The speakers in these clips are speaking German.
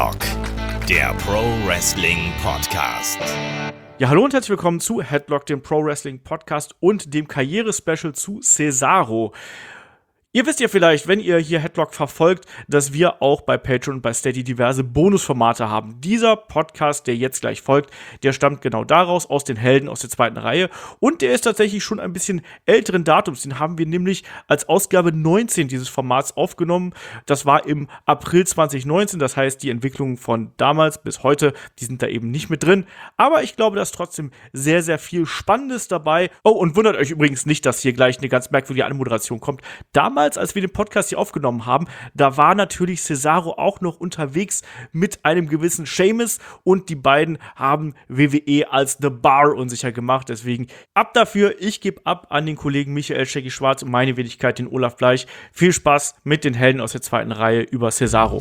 Headlock, der Pro Wrestling Podcast. Ja, hallo und herzlich willkommen zu Headlock, dem Pro Wrestling Podcast und dem Karriere-Special zu Cesaro. Ihr wisst ja vielleicht, wenn ihr hier Headlock verfolgt, dass wir auch bei Patreon und bei Steady diverse Bonusformate haben. Dieser Podcast, der jetzt gleich folgt, der stammt genau daraus, aus den Helden aus der zweiten Reihe. Und der ist tatsächlich schon ein bisschen älteren Datums. Den haben wir nämlich als Ausgabe 19 dieses Formats aufgenommen. Das war im April 2019. Das heißt, die Entwicklungen von damals bis heute, die sind da eben nicht mit drin. Aber ich glaube, da ist trotzdem sehr, sehr viel Spannendes dabei. Oh, und wundert euch übrigens nicht, dass hier gleich eine ganz merkwürdige Anmoderation kommt. Damals, als wir den Podcast hier aufgenommen haben, da war natürlich Cesaro auch noch unterwegs mit einem gewissen Sheamus und die beiden haben WWE als The Bar unsicher gemacht. Deswegen ab dafür, ich gebe ab an den Kollegen Michael Shaggy Schwarz und meine Wenigkeit, den Olaf Bleich. Viel Spaß mit den Helden aus der zweiten Reihe über Cesaro.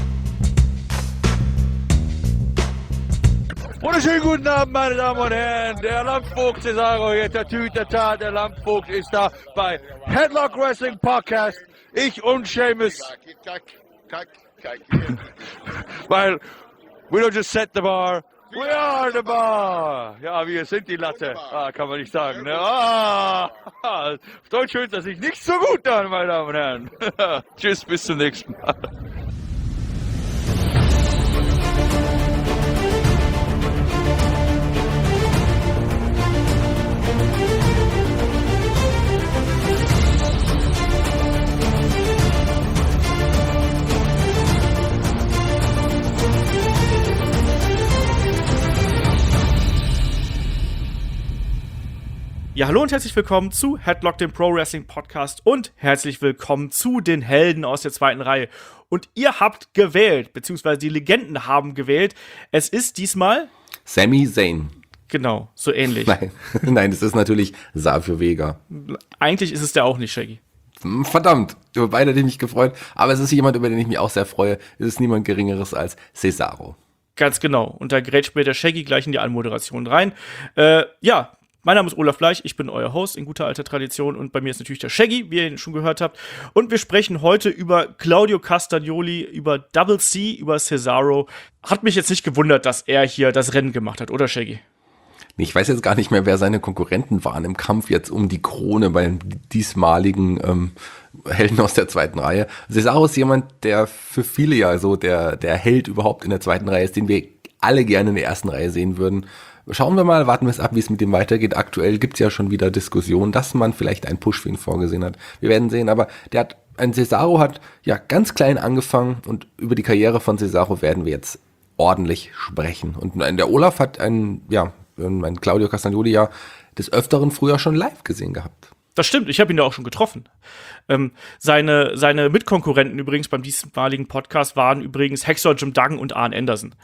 Wunderschönen guten Abend, meine Damen und Herren. Der Landvogt Cesaro, jetzt der Tütata, der Landvogt ist da bei Headlock Wrestling Podcast. Ich und Sheamus. Weil, we don't just set the bar, we are the bar. Ja, wir sind die Latte. Kann man nicht sagen, ne? Auf Deutsch hört das sich nicht so gut an, meine Damen und Herren. Tschüss, bis zum nächsten Mal. Ja, hallo und herzlich willkommen zu Headlock, dem Pro Wrestling Podcast und herzlich willkommen zu den Helden aus der zweiten Reihe. Und ihr habt gewählt, beziehungsweise die Legenden haben gewählt. Es ist diesmal Sami Zayn. Genau, so ähnlich. Nein, es ist natürlich Savio Vega. Eigentlich ist es der auch nicht, Shaggy. Verdammt, über beide hätte ich mich gefreut. Aber es ist jemand, über den ich mich auch sehr freue. Es ist niemand Geringeres als Cesaro. Ganz genau. Und da gerät später Shaggy gleich in die Anmoderation rein. Mein Name ist Olaf Bleich, ich bin euer Host in guter alter Tradition und bei mir ist natürlich der Shaggy, wie ihr ihn schon gehört habt. Und wir sprechen heute über Claudio Castagnoli, über Double C, über Cesaro. Hat mich jetzt nicht gewundert, dass er hier das Rennen gemacht hat, oder Shaggy? Ich weiß jetzt gar nicht mehr, wer seine Konkurrenten waren im Kampf jetzt um die Krone beim diesmaligen Helden aus der zweiten Reihe. Cesaro ist jemand, der für viele ja so der Held überhaupt in der zweiten Reihe ist, den wir alle gerne in der ersten Reihe sehen würden. Schauen wir mal, warten wir es ab, wie es mit dem weitergeht. Aktuell gibt es ja schon wieder Diskussionen, dass man vielleicht einen Push für ihn vorgesehen hat. Wir werden sehen, aber Cesaro hat ja ganz klein angefangen und über die Karriere von Cesaro werden wir jetzt ordentlich sprechen. Und der Olaf hat mein Claudio Castagnoli ja des Öfteren früher schon live gesehen gehabt. Das stimmt, ich habe ihn ja auch schon getroffen. Seine Mitkonkurrenten übrigens beim diesmaligen Podcast waren übrigens Hacksaw Jim Duggan und Arn Anderson.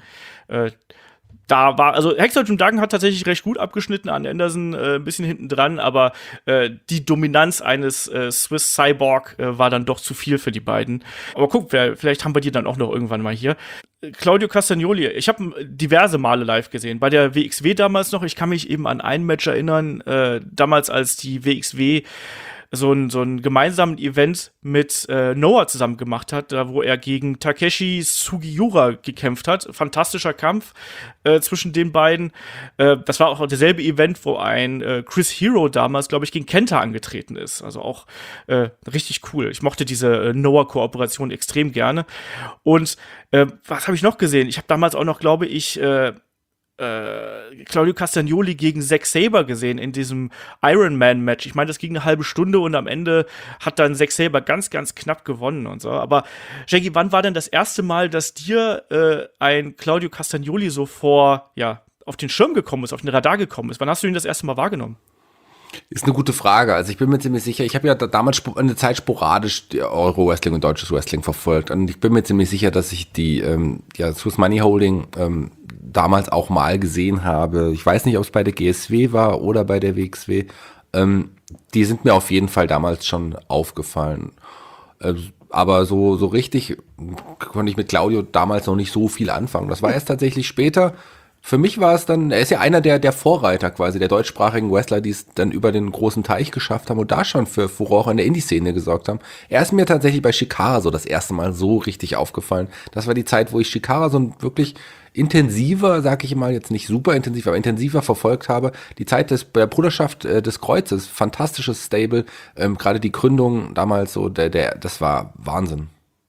Hacksaw Jim Duggan hat tatsächlich recht gut abgeschnitten, Arn Anderson ein bisschen hinten dran, aber die Dominanz eines Swiss Cyborg war dann doch zu viel für die beiden. Aber guck, vielleicht haben wir die dann auch noch irgendwann mal hier. Claudio Castagnoli, ich habe diverse Male live gesehen. Bei der WXW damals noch, ich kann mich eben an ein Match erinnern, damals als die WXW so ein gemeinsamen Event mit Noah zusammen gemacht hat, da wo er gegen Takeshi Sugiura gekämpft hat. Fantastischer Kampf zwischen den beiden. Das war auch derselbe Event, wo ein Chris Hero damals, glaube ich, gegen Kenta angetreten ist. Also auch richtig cool. Ich mochte diese Noah-Kooperation extrem gerne. Und was habe ich noch gesehen? Ich habe damals auch noch, glaube ich, Claudio Castagnoli gegen Zack Sabre gesehen in diesem Iron Man Match. Ich meine, das ging eine halbe Stunde und am Ende hat dann Zack Sabre ganz, ganz knapp gewonnen und so. Aber Shaggy, wann war denn das erste Mal, dass dir ein Claudio Castagnoli so auf den Schirm gekommen ist, auf den Radar gekommen ist? Wann hast du ihn das erste Mal wahrgenommen? Ist eine gute Frage. Also ich bin mir ziemlich sicher, ich habe ja damals eine Zeit sporadisch die Euro-Wrestling und deutsches Wrestling verfolgt. Und ich bin mir ziemlich sicher, dass ich die Swiss Money Holding damals auch mal gesehen habe. Ich weiß nicht, ob es bei der GSW war oder bei der WXW. Die sind mir auf jeden Fall damals schon aufgefallen. Aber so richtig konnte ich mit Claudio damals noch nicht so viel anfangen. Das war erst tatsächlich später, Für mich war es dann, er ist ja einer der Vorreiter quasi, der deutschsprachigen Wrestler, die es dann über den großen Teich geschafft haben und da schon für Furore in der Indie-Szene gesorgt haben. Er ist mir tatsächlich bei Chikara so das erste Mal so richtig aufgefallen. Das war die Zeit, wo ich Chikara so ein wirklich intensiver, sag ich mal, jetzt nicht super intensiv, aber intensiver verfolgt habe. Die Zeit der Bruderschaft des Kreuzes, fantastisches Stable, gerade die Gründung damals so, das war Wahnsinn.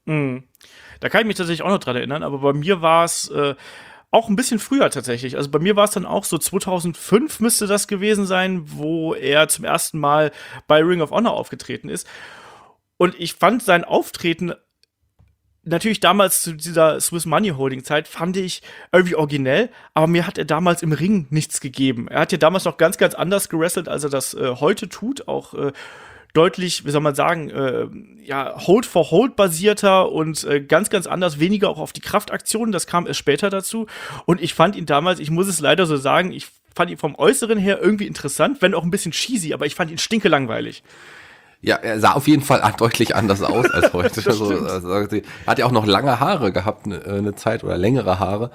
Da kann ich mich tatsächlich auch noch dran erinnern, aber bei mir war es auch ein bisschen früher tatsächlich. Also bei mir war es dann auch so 2005 müsste das gewesen sein, wo er zum ersten Mal bei Ring of Honor aufgetreten ist. Und ich fand sein Auftreten natürlich damals zu dieser Swiss Money Holding Zeit fand ich irgendwie originell, aber mir hat er damals im Ring nichts gegeben. Er hat ja damals noch ganz, ganz anders gewrestelt, als er das heute tut, auch deutlich, wie soll man sagen, Hold for Hold basierter und ganz, ganz anders, weniger auch auf die Kraftaktionen, das kam erst später dazu. Und ich fand ihn damals, ich muss es leider so sagen, ich fand ihn vom Äußeren her irgendwie interessant, wenn auch ein bisschen cheesy, aber ich fand ihn stinkelangweilig. Ja, er sah auf jeden Fall deutlich anders aus als heute. Er hat ja auch noch lange Haare gehabt, eine Zeit, oder längere Haare.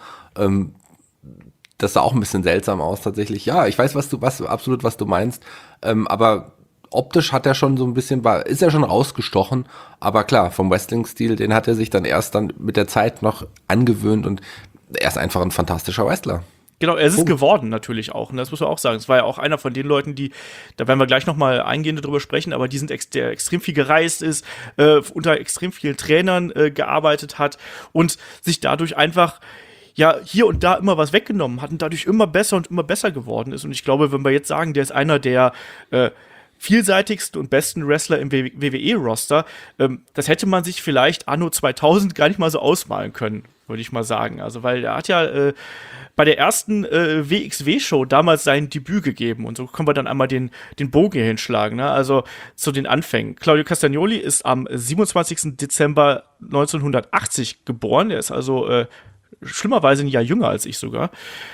Das sah auch ein bisschen seltsam aus tatsächlich. Ja, ich weiß, was du meinst, aber optisch hat er schon so ein bisschen, ist er schon rausgestochen, aber klar, vom Wrestling-Stil, den hat er sich dann erst dann mit der Zeit noch angewöhnt und er ist einfach ein fantastischer Wrestler. Genau, er ist es geworden natürlich auch, und das muss man auch sagen. Es war ja auch einer von den Leuten, die, da werden wir gleich noch mal eingehend drüber sprechen, aber die sind der extrem viel gereist ist, unter extrem vielen Trainern gearbeitet hat und sich dadurch einfach ja hier und da immer was weggenommen hat und dadurch immer besser geworden ist. Und ich glaube, wenn wir jetzt sagen, der ist einer der vielseitigsten und besten Wrestler im WWE-Roster, das hätte man sich vielleicht anno 2000 gar nicht mal so ausmalen können, würde ich mal sagen. Also, weil er hat ja bei der ersten WXW-Show damals sein Debüt gegeben und so können wir dann einmal den Bogen hier hinschlagen, ne? Also zu den Anfängen. Claudio Castagnoli ist am 27. Dezember 1980 geboren, er ist also schlimmerweise ein Jahr jünger als ich sogar.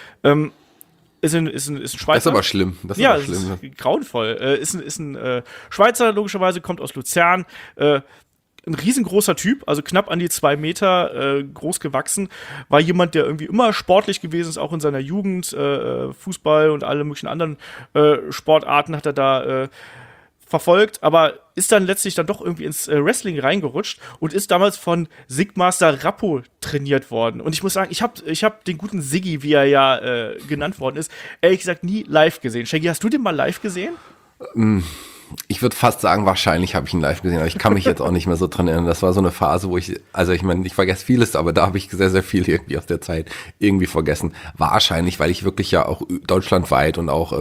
Ist ein Schweizer. Das ist aber schlimm. Das ist ja, aber schlimm. Ist grauenvoll. Ist ein Schweizer, logischerweise, kommt aus Luzern. Ein riesengroßer Typ, also knapp an die 2 Meter groß gewachsen. War jemand, der irgendwie immer sportlich gewesen ist, auch in seiner Jugend. Fußball und alle möglichen anderen Sportarten hat er da verfolgt, aber ist dann letztlich dann doch irgendwie ins Wrestling reingerutscht und ist damals von Sigmaster Rappo trainiert worden. Und ich muss sagen, ich hab den guten Siggi, wie er ja genannt worden ist, ehrlich gesagt nie live gesehen. Shaggy, hast du den mal live gesehen? Ich würde fast sagen, wahrscheinlich habe ich ihn live gesehen, aber ich kann mich jetzt auch nicht mehr so dran erinnern. Das war so eine Phase, wo ich vergesse vieles, aber da habe ich sehr, sehr viel irgendwie aus der Zeit irgendwie vergessen. Wahrscheinlich, weil ich wirklich ja auch deutschlandweit und auch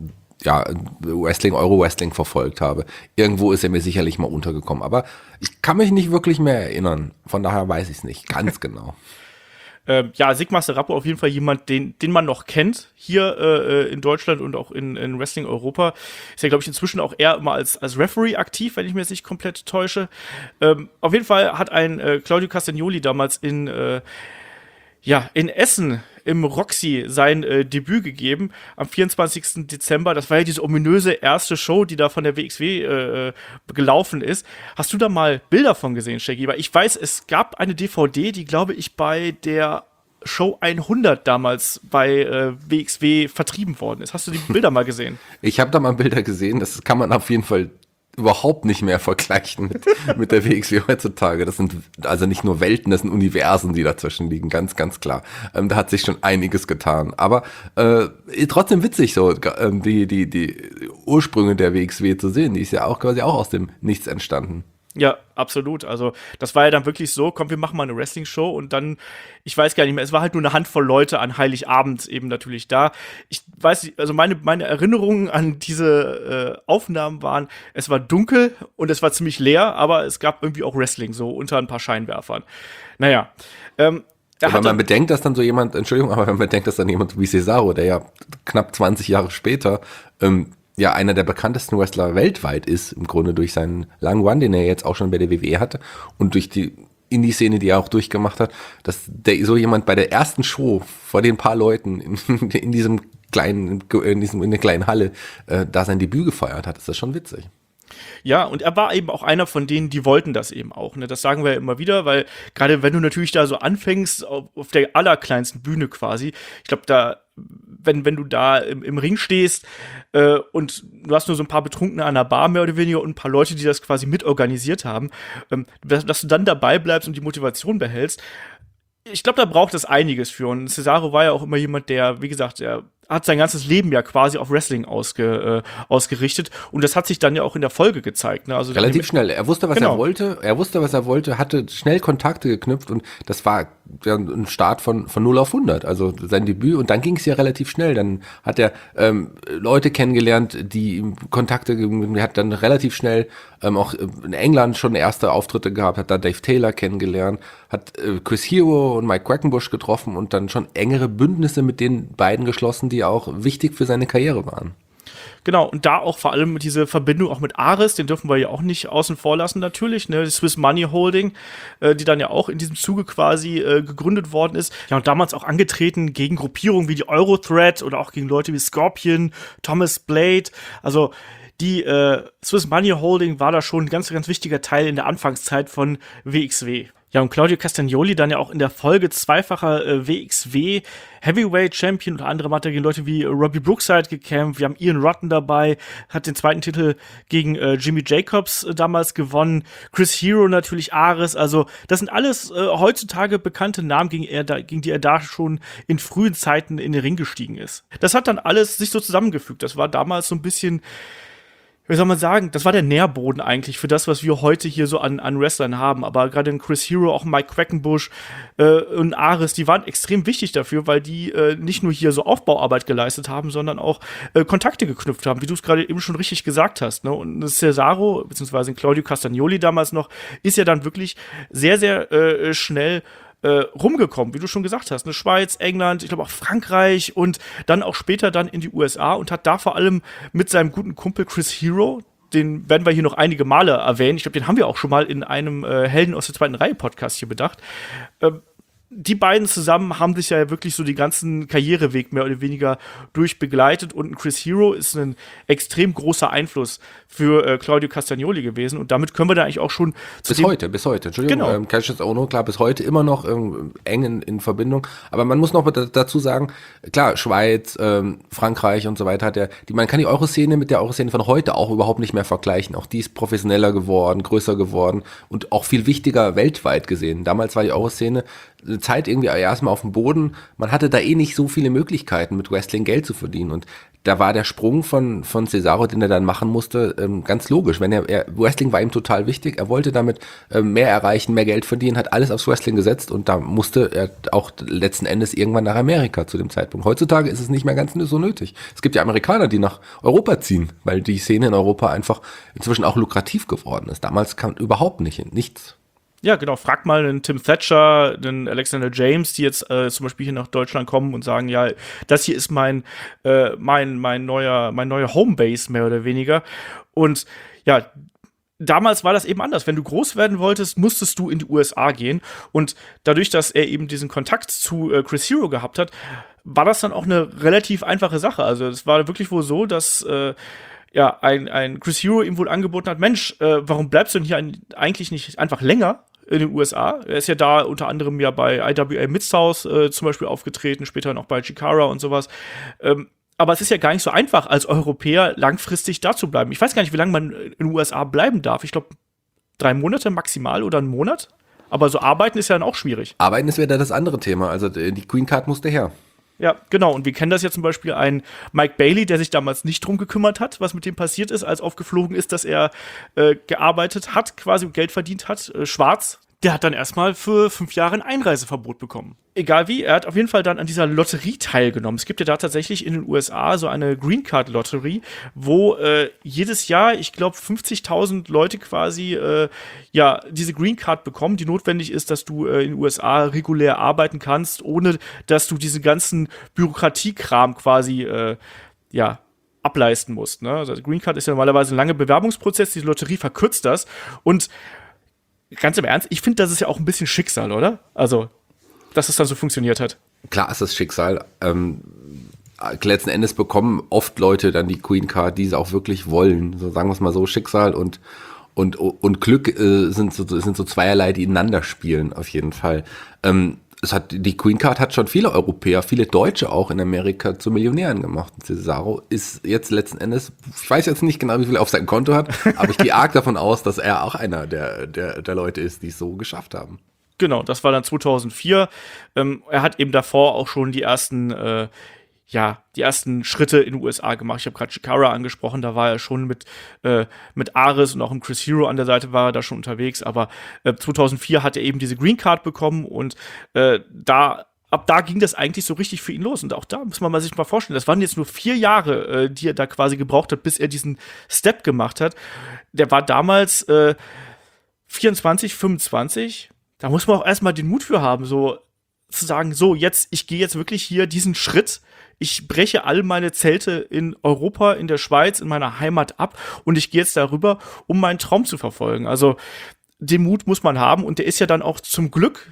Euro-Wrestling verfolgt habe. Irgendwo ist er mir sicherlich mal untergekommen, aber ich kann mich nicht wirklich mehr erinnern. Von daher weiß ich es nicht ganz genau. Sigmaster Rappo auf jeden Fall jemand, den man noch kennt hier in Deutschland und auch in Wrestling Europa. Ist ja, glaube ich, inzwischen auch eher immer als Referee aktiv, wenn ich mir jetzt nicht komplett täusche. Auf jeden Fall hat ein Claudio Castagnoli damals in Essen im Roxy sein Debüt gegeben am 24. Dezember. Das war ja diese ominöse erste Show, die da von der WXW gelaufen ist. Hast du da mal Bilder von gesehen, Shaggy? Weil ich weiß, es gab eine DVD, die, glaube ich, bei der Show 100 damals bei WXW vertrieben worden ist. Hast du die Bilder mal gesehen? Ich habe da mal Bilder gesehen. Das kann man auf jeden Fall überhaupt nicht mehr vergleichen mit der WXW heutzutage. Das sind also nicht nur Welten, das sind Universen, die dazwischen liegen, ganz, ganz klar. Da hat sich schon einiges getan. Aber trotzdem witzig, so die Ursprünge der WXW zu sehen. Die ist ja auch quasi auch aus dem Nichts entstanden. Ja, absolut. Also das war ja dann wirklich so, komm, wir machen mal eine Wrestling-Show und dann, ich weiß gar nicht mehr, es war halt nur eine Handvoll Leute an Heiligabend eben natürlich da. Ich weiß nicht, also meine Erinnerungen an diese Aufnahmen waren, es war dunkel und es war ziemlich leer, aber es gab irgendwie auch Wrestling, so unter ein paar Scheinwerfern. Naja, wenn man bedenkt, dass dann jemand wie Cesaro, der ja knapp 20 Jahre später einer der bekanntesten Wrestler weltweit ist, im Grunde durch seinen langen Run, den er jetzt auch schon bei der WWE hatte und durch die Indie-Szene, die er auch durchgemacht hat, dass so jemand bei der ersten Show vor den paar Leuten in der kleinen Halle da sein Debüt gefeiert hat, ist das schon witzig. Ja, und er war eben auch einer von denen, die wollten das eben auch. Ne? Das sagen wir ja immer wieder, weil gerade wenn du natürlich da so anfängst, auf der allerkleinsten Bühne quasi, ich glaube, wenn du da im Ring stehst und du hast nur so ein paar Betrunkene an der Bar mehr oder weniger und ein paar Leute, die das quasi mitorganisiert haben, dass du dann dabei bleibst und die Motivation behältst. Ich glaube, da braucht es einiges für. Und Cesaro war ja auch immer jemand, der, wie gesagt, er hat sein ganzes Leben ja quasi auf Wrestling ausgerichtet. Und das hat sich dann ja auch in der Folge gezeigt. Ne? Also relativ schnell. Er wusste, was er wollte. Er wusste, was er wollte, hatte schnell Kontakte geknüpft und das war ja ein Start von 0 auf 100. Also sein Debüt und dann ging es ja relativ schnell. Dann hat er Leute kennengelernt, die ihm Kontakte gegeben. Er hat dann relativ schnell auch in England schon erste Auftritte gehabt, hat da Dave Taylor kennengelernt, hat Chris Hero und Mike Quackenbush getroffen und dann schon engere Bündnisse mit den beiden geschlossen, die auch wichtig für seine Karriere waren. Genau, und da auch vor allem diese Verbindung auch mit Ares, den dürfen wir ja auch nicht außen vor lassen natürlich, ne, die Swiss Money Holding, die dann ja auch in diesem Zuge quasi gegründet worden ist. Ja, und damals auch angetreten gegen Gruppierungen wie die Eurothread oder auch gegen Leute wie Scorpion, Thomas Blade, also die Swiss Money Holding war da schon ein ganz, ganz wichtiger Teil in der Anfangszeit von WXW. Ja, und Claudio Castagnoli dann ja auch in der Folge zweifacher WXW Heavyweight Champion. Unter anderem hat er gegen Leute wie Robbie Brookside gekämpft. Wir haben Ian Rotten dabei, hat den zweiten Titel gegen Jimmy Jacobs damals gewonnen. Chris Hero natürlich, Ares. Also das sind alles heutzutage bekannte Namen, gegen die er da schon in frühen Zeiten in den Ring gestiegen ist. Das hat dann alles sich so zusammengefügt. Das war damals so ein bisschen, wie soll man sagen, das war der Nährboden eigentlich für das, was wir heute hier so an Wrestlern haben. Aber gerade in Chris Hero, auch Mike Quackenbush und Ares, die waren extrem wichtig dafür, weil die nicht nur hier so Aufbauarbeit geleistet haben, sondern auch Kontakte geknüpft haben, wie du es gerade eben schon richtig gesagt hast. Ne? Und Cesaro, beziehungsweise Claudio Castagnoli damals noch, ist ja dann wirklich sehr, sehr schnell rumgekommen, wie du schon gesagt hast, ne? Schweiz, England, ich glaube auch Frankreich und dann auch später dann in die USA und hat da vor allem mit seinem guten Kumpel Chris Hero, den werden wir hier noch einige Male erwähnen, ich glaube, den haben wir auch schon mal in einem Helden aus der zweiten Reihe Podcast hier bedacht, die beiden zusammen haben sich ja wirklich so den ganzen Karriereweg mehr oder weniger durchbegleitet und ein Chris Hero ist ein extrem großer Einfluss für Claudio Castagnoli gewesen und damit können wir da eigentlich auch schon bis heute, Entschuldigung, genau. Cassius Ohno, klar, bis heute immer noch eng in Verbindung, aber man muss noch dazu sagen, klar, Schweiz, Frankreich und so weiter man kann die Euroszene mit der Euroszene von heute auch überhaupt nicht mehr vergleichen, auch die ist professioneller geworden, größer geworden und auch viel wichtiger weltweit gesehen. Damals war die Euroszene eine Zeit irgendwie erstmal auf dem Boden. Man hatte da nicht so viele Möglichkeiten, mit Wrestling Geld zu verdienen. Und da war der Sprung von Cesaro, den er dann machen musste, ganz logisch. Wrestling war ihm total wichtig. Er wollte damit mehr erreichen, mehr Geld verdienen, hat alles aufs Wrestling gesetzt und da musste er auch letzten Endes irgendwann nach Amerika zu dem Zeitpunkt. Heutzutage ist es nicht mehr ganz so nötig. Es gibt ja Amerikaner, die nach Europa ziehen, weil die Szene in Europa einfach inzwischen auch lukrativ geworden ist. Damals kam überhaupt nichts. Ja, genau. Frag mal den Tim Thatcher, den Alexander James, die jetzt zum Beispiel hier nach Deutschland kommen und sagen, ja, das hier ist mein neuer Homebase mehr oder weniger. Und ja, damals war das eben anders. Wenn du groß werden wolltest, musstest du in die USA gehen. Und dadurch, dass er eben diesen Kontakt zu Chris Hero gehabt hat, war das dann auch eine relativ einfache Sache. Also es war wirklich wohl so, dass ein Chris Hero ihm wohl angeboten hat, Mensch, warum bleibst du denn hier eigentlich nicht einfach länger in den USA? Er ist ja da unter anderem ja bei IWA Mid-South zum Beispiel aufgetreten, später noch bei Chikara und sowas. Aber es ist ja gar nicht so einfach, als Europäer langfristig da zu bleiben. Ich weiß gar nicht, wie lange man in den USA bleiben darf. Ich glaube, 3 Monate maximal oder einen Monat. Aber so arbeiten ist ja dann auch schwierig. Arbeiten ist wieder das andere Thema. Also die Green Card musste her. Ja, genau. Und wir kennen das ja zum Beispiel einen Mike Bailey, der sich damals nicht drum gekümmert hat, was mit dem passiert ist, als aufgeflogen ist, dass er gearbeitet hat, quasi Geld verdient hat, schwarz. Der hat dann erstmal für 5 Jahre ein Einreiseverbot bekommen. Egal wie, er hat auf jeden Fall dann an dieser Lotterie teilgenommen. Es gibt ja da tatsächlich in den USA so eine Green Card Lotterie, wo jedes Jahr, ich glaube, 50.000 Leute quasi diese Green Card bekommen, die notwendig ist, dass du in den USA regulär arbeiten kannst, ohne dass du diesen ganzen Bürokratiekram quasi ableisten musst. Ne? Also Green Card ist ja normalerweise ein langer Bewerbungsprozess, die Lotterie verkürzt das und ganz im Ernst, ich finde, das ist ja auch ein bisschen Schicksal, oder? Also, dass es dann so funktioniert hat. Klar ist das Schicksal. letzten Endes bekommen oft Leute dann die Queen Card, die sie auch wirklich wollen. So sagen wir es mal so, Schicksal und Glück sind so zweierlei, die ineinander spielen, auf jeden Fall. Die Queen Card hat schon viele Europäer, viele Deutsche auch in Amerika zu Millionären gemacht. Cesaro ist jetzt letzten Endes, ich weiß jetzt nicht genau, wie viel er auf seinem Konto hat, aber ich gehe arg davon aus, dass er auch einer der Leute ist, die es so geschafft haben. Genau, das war dann 2004. Er hat eben davor auch schon die ersten Schritte in den USA gemacht. Ich habe gerade Chikara angesprochen, da war er schon mit Ares und auch im Chris Hero an der Seite war er da schon unterwegs, aber 2004 hat er eben diese Green Card bekommen und ab da ging das eigentlich so richtig für ihn los. Und auch da muss man sich mal vorstellen, das waren jetzt nur 4 Jahre, die er da quasi gebraucht hat, bis er diesen Step gemacht hat. Der war damals 24, 25. Da muss man auch erstmal den Mut für haben, so zu sagen, so ich gehe jetzt wirklich hier diesen Schritt. Ich breche all meine Zelte in Europa, in der Schweiz, in meiner Heimat ab und ich gehe jetzt darüber, um meinen Traum zu verfolgen. Also den Mut muss man haben und der ist ja dann auch zum Glück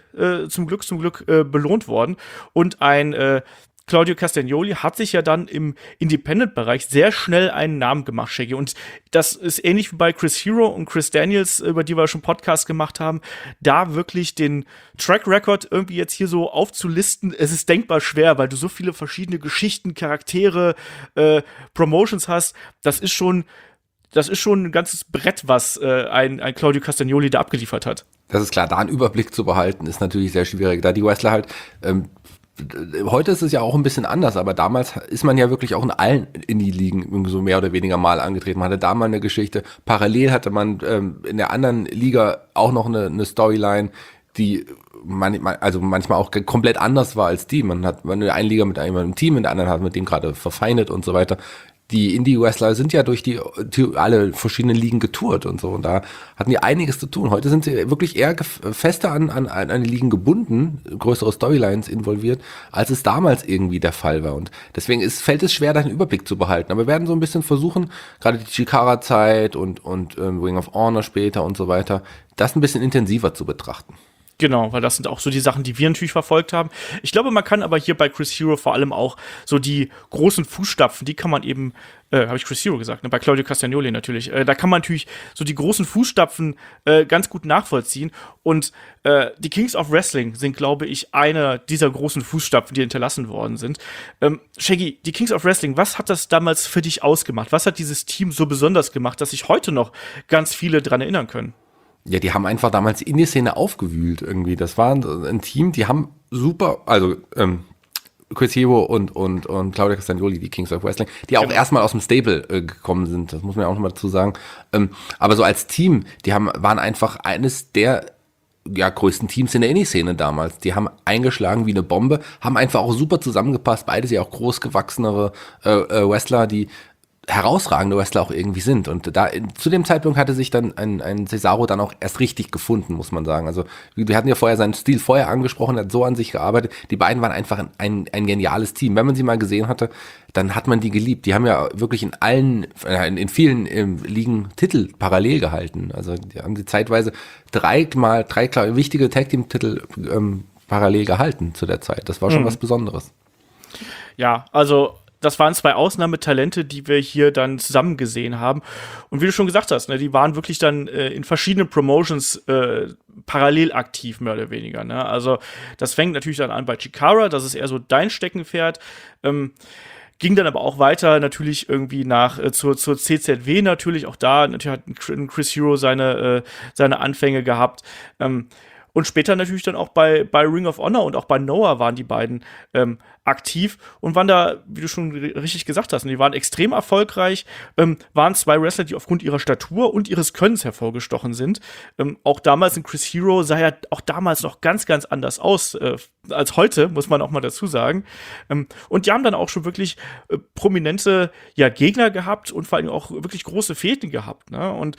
belohnt worden. Und ein Claudio Castagnoli hat sich ja dann im Independent-Bereich sehr schnell einen Namen gemacht, Shaggy. Und das ist ähnlich wie bei Chris Hero und Chris Daniels, über die wir schon Podcasts gemacht haben, da wirklich den Track Record irgendwie jetzt hier so aufzulisten, es ist denkbar schwer, weil du so viele verschiedene Geschichten, Charaktere, Promotions hast. Das ist schon ein ganzes Brett, was ein Claudio Castagnoli da abgeliefert hat. Das ist klar, da einen Überblick zu behalten, ist natürlich sehr schwierig. Da die Wrestler halt heute ist es ja auch ein bisschen anders, aber damals ist man ja wirklich auch in allen Indie-Ligen so mehr oder weniger mal angetreten. Man hatte da mal eine Geschichte. Parallel hatte man in der anderen Liga auch noch eine Storyline, die manchmal auch komplett anders war als die. Man in der einen Liga mit einem Team, in der anderen hat mit dem gerade verfeindet und so weiter. Die Indie-Wrestler sind ja durch alle verschiedenen Ligen getourt und so. Und da hatten die einiges zu tun. Heute sind sie wirklich eher fester an die Ligen gebunden, größere Storylines involviert, als es damals irgendwie der Fall war. Und deswegen fällt es schwer, da einen Überblick zu behalten. Aber wir werden so ein bisschen versuchen, gerade die Chikara-Zeit und Ring of Honor später und so weiter, das ein bisschen intensiver zu betrachten. Genau, weil das sind auch so die Sachen, die wir natürlich verfolgt haben. Ich glaube, man kann aber hier bei Chris Hero vor allem auch so die großen Fußstapfen, die kann man eben, habe ich Chris Hero gesagt, ne? Bei Claudio Castagnoli natürlich, da kann man natürlich so die großen Fußstapfen ganz gut nachvollziehen. Und die Kings of Wrestling sind, glaube ich, einer dieser großen Fußstapfen, die hinterlassen worden sind. Shaggy, die Kings of Wrestling, was hat das damals für dich ausgemacht? Was hat dieses Team so besonders gemacht, dass sich heute noch ganz viele dran erinnern können? Ja, die haben einfach damals die Indie-Szene aufgewühlt irgendwie. Das war ein Team, die haben super, also Chris Hero und Claudio Castagnoli, die Kings of Wrestling, die auch erstmal aus dem Stable gekommen sind. Das muss man ja auch noch mal dazu sagen. Aber so als Team, waren einfach eines der größten Teams in der Indie-Szene damals. Die haben eingeschlagen wie eine Bombe, haben einfach auch super zusammengepasst. Beides ja auch großgewachsenere Wrestler, die herausragende Wrestler auch irgendwie sind. Und zu dem Zeitpunkt hatte sich dann ein Cesaro dann auch erst richtig gefunden, muss man sagen. Also wir hatten ja vorher seinen Stil angesprochen, er hat so an sich gearbeitet. Die beiden waren einfach ein geniales Team. Wenn man sie mal gesehen hatte, dann hat man die geliebt. Die haben ja wirklich in vielen Ligen Titel parallel gehalten. Also die haben die zeitweise drei wichtige Tag-Team-Titel parallel gehalten zu der Zeit. Das war schon was Besonderes. Ja, also das waren 2 Ausnahmetalente, die wir hier dann zusammen gesehen haben. Und wie du schon gesagt hast, ne, die waren wirklich dann in verschiedenen Promotions parallel aktiv, mehr oder weniger. Ne? Also das fängt natürlich dann an bei Chikara, das ist eher so dein Steckenpferd. Ging dann aber auch weiter natürlich irgendwie zur CZW natürlich. Auch da natürlich hat Chris Hero seine Anfänge gehabt. Und später natürlich dann auch bei Ring of Honor und auch bei Noah waren die beiden aktiv und waren da, wie du schon richtig gesagt hast, die waren extrem erfolgreich, waren 2 Wrestler, die aufgrund ihrer Statur und ihres Könnens hervorgestochen sind. Auch damals in Chris Hero sah ja auch damals noch ganz, ganz anders aus als heute, muss man auch mal dazu sagen. Und die haben dann auch schon wirklich prominente Gegner gehabt und vor allem auch wirklich große Fäden gehabt. Ne? Und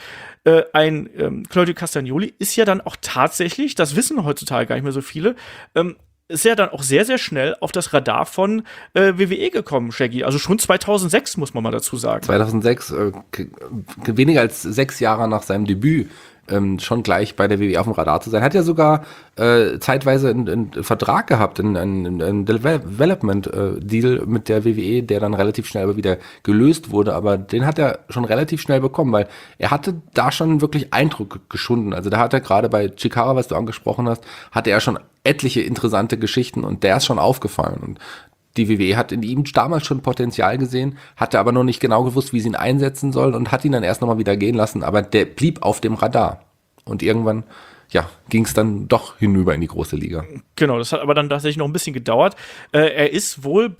ein Claudio Castagnoli ist ja dann auch tatsächlich, das wissen heutzutage gar nicht mehr so viele, ist ja dann auch sehr, sehr schnell auf das Radar von WWE gekommen, Shaggy. Also schon 2006, muss man mal dazu sagen. 2006, weniger als 6 Jahre nach seinem Debüt, schon gleich bei der WWE auf dem Radar zu sein. Hat ja sogar zeitweise einen Vertrag gehabt, einen Development-Deal mit der WWE, der dann relativ schnell aber wieder gelöst wurde, aber den hat er schon relativ schnell bekommen, weil er hatte da schon wirklich Eindruck geschunden. Also da hat er gerade bei Chikara, was du angesprochen hast, hatte er schon etliche interessante Geschichten und der ist schon aufgefallen. Und die WWE hat in ihm damals schon Potenzial gesehen, hatte aber noch nicht genau gewusst, wie sie ihn einsetzen soll und hat ihn dann erst nochmal wieder gehen lassen, aber der blieb auf dem Radar. Und irgendwann, ja, ging es dann doch hinüber in die große Liga. Genau, das hat aber dann tatsächlich noch ein bisschen gedauert. Er ist wohl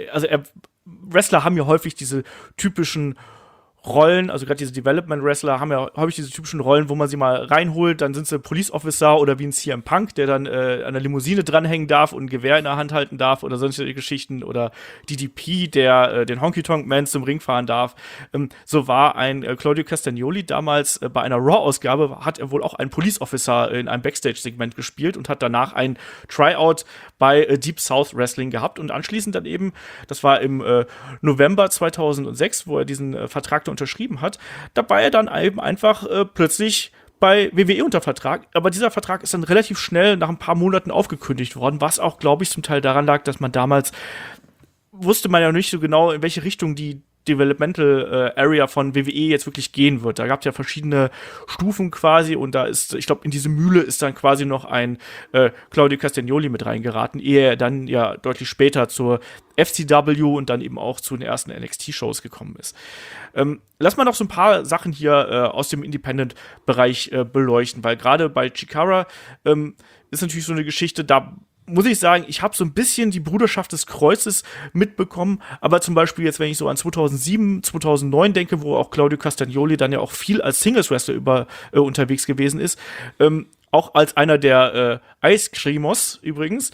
Wrestler haben ja häufig diese typischen Rollen, also gerade diese Development-Wrestler haben ja häufig diese typischen Rollen, wo man sie mal reinholt, dann sind sie Police Officer oder wie ein CM Punk, der dann an der Limousine dranhängen darf und ein Gewehr in der Hand halten darf oder solche Geschichten oder DDP, der den Honky-Tonk-Man zum Ring fahren darf. So war ein Claudio Castagnoli damals bei einer Raw-Ausgabe, hat er wohl auch einen Police Officer in einem Backstage-Segment gespielt und hat danach ein Tryout bei Deep South Wrestling gehabt und anschließend dann eben, das war im November 2006, wo er diesen Vertrag unterschrieben hat, da war er dann eben einfach plötzlich bei WWE unter Vertrag, aber dieser Vertrag ist dann relativ schnell nach ein paar Monaten aufgekündigt worden, was auch, glaube ich, zum Teil daran lag, dass man damals wusste man ja nicht so genau, in welche Richtung die Developmental Area von WWE jetzt wirklich gehen wird. Da gab es ja verschiedene Stufen quasi und da ist, ich glaube, in diese Mühle ist dann quasi noch ein Claudio Castagnoli mit reingeraten, ehe er dann ja deutlich später zur FCW und dann eben auch zu den ersten NXT-Shows gekommen ist. Lass mal noch so ein paar Sachen hier aus dem Independent-Bereich beleuchten, weil gerade bei Chikara ist natürlich so eine Geschichte, da muss ich sagen, ich habe so ein bisschen die Bruderschaft des Kreuzes mitbekommen, aber zum Beispiel jetzt, wenn ich so an 2007, 2009 denke, wo auch Claudio Castagnoli dann ja auch viel als Singles-Wrestler unterwegs gewesen ist, auch als einer der Ice Creamos übrigens,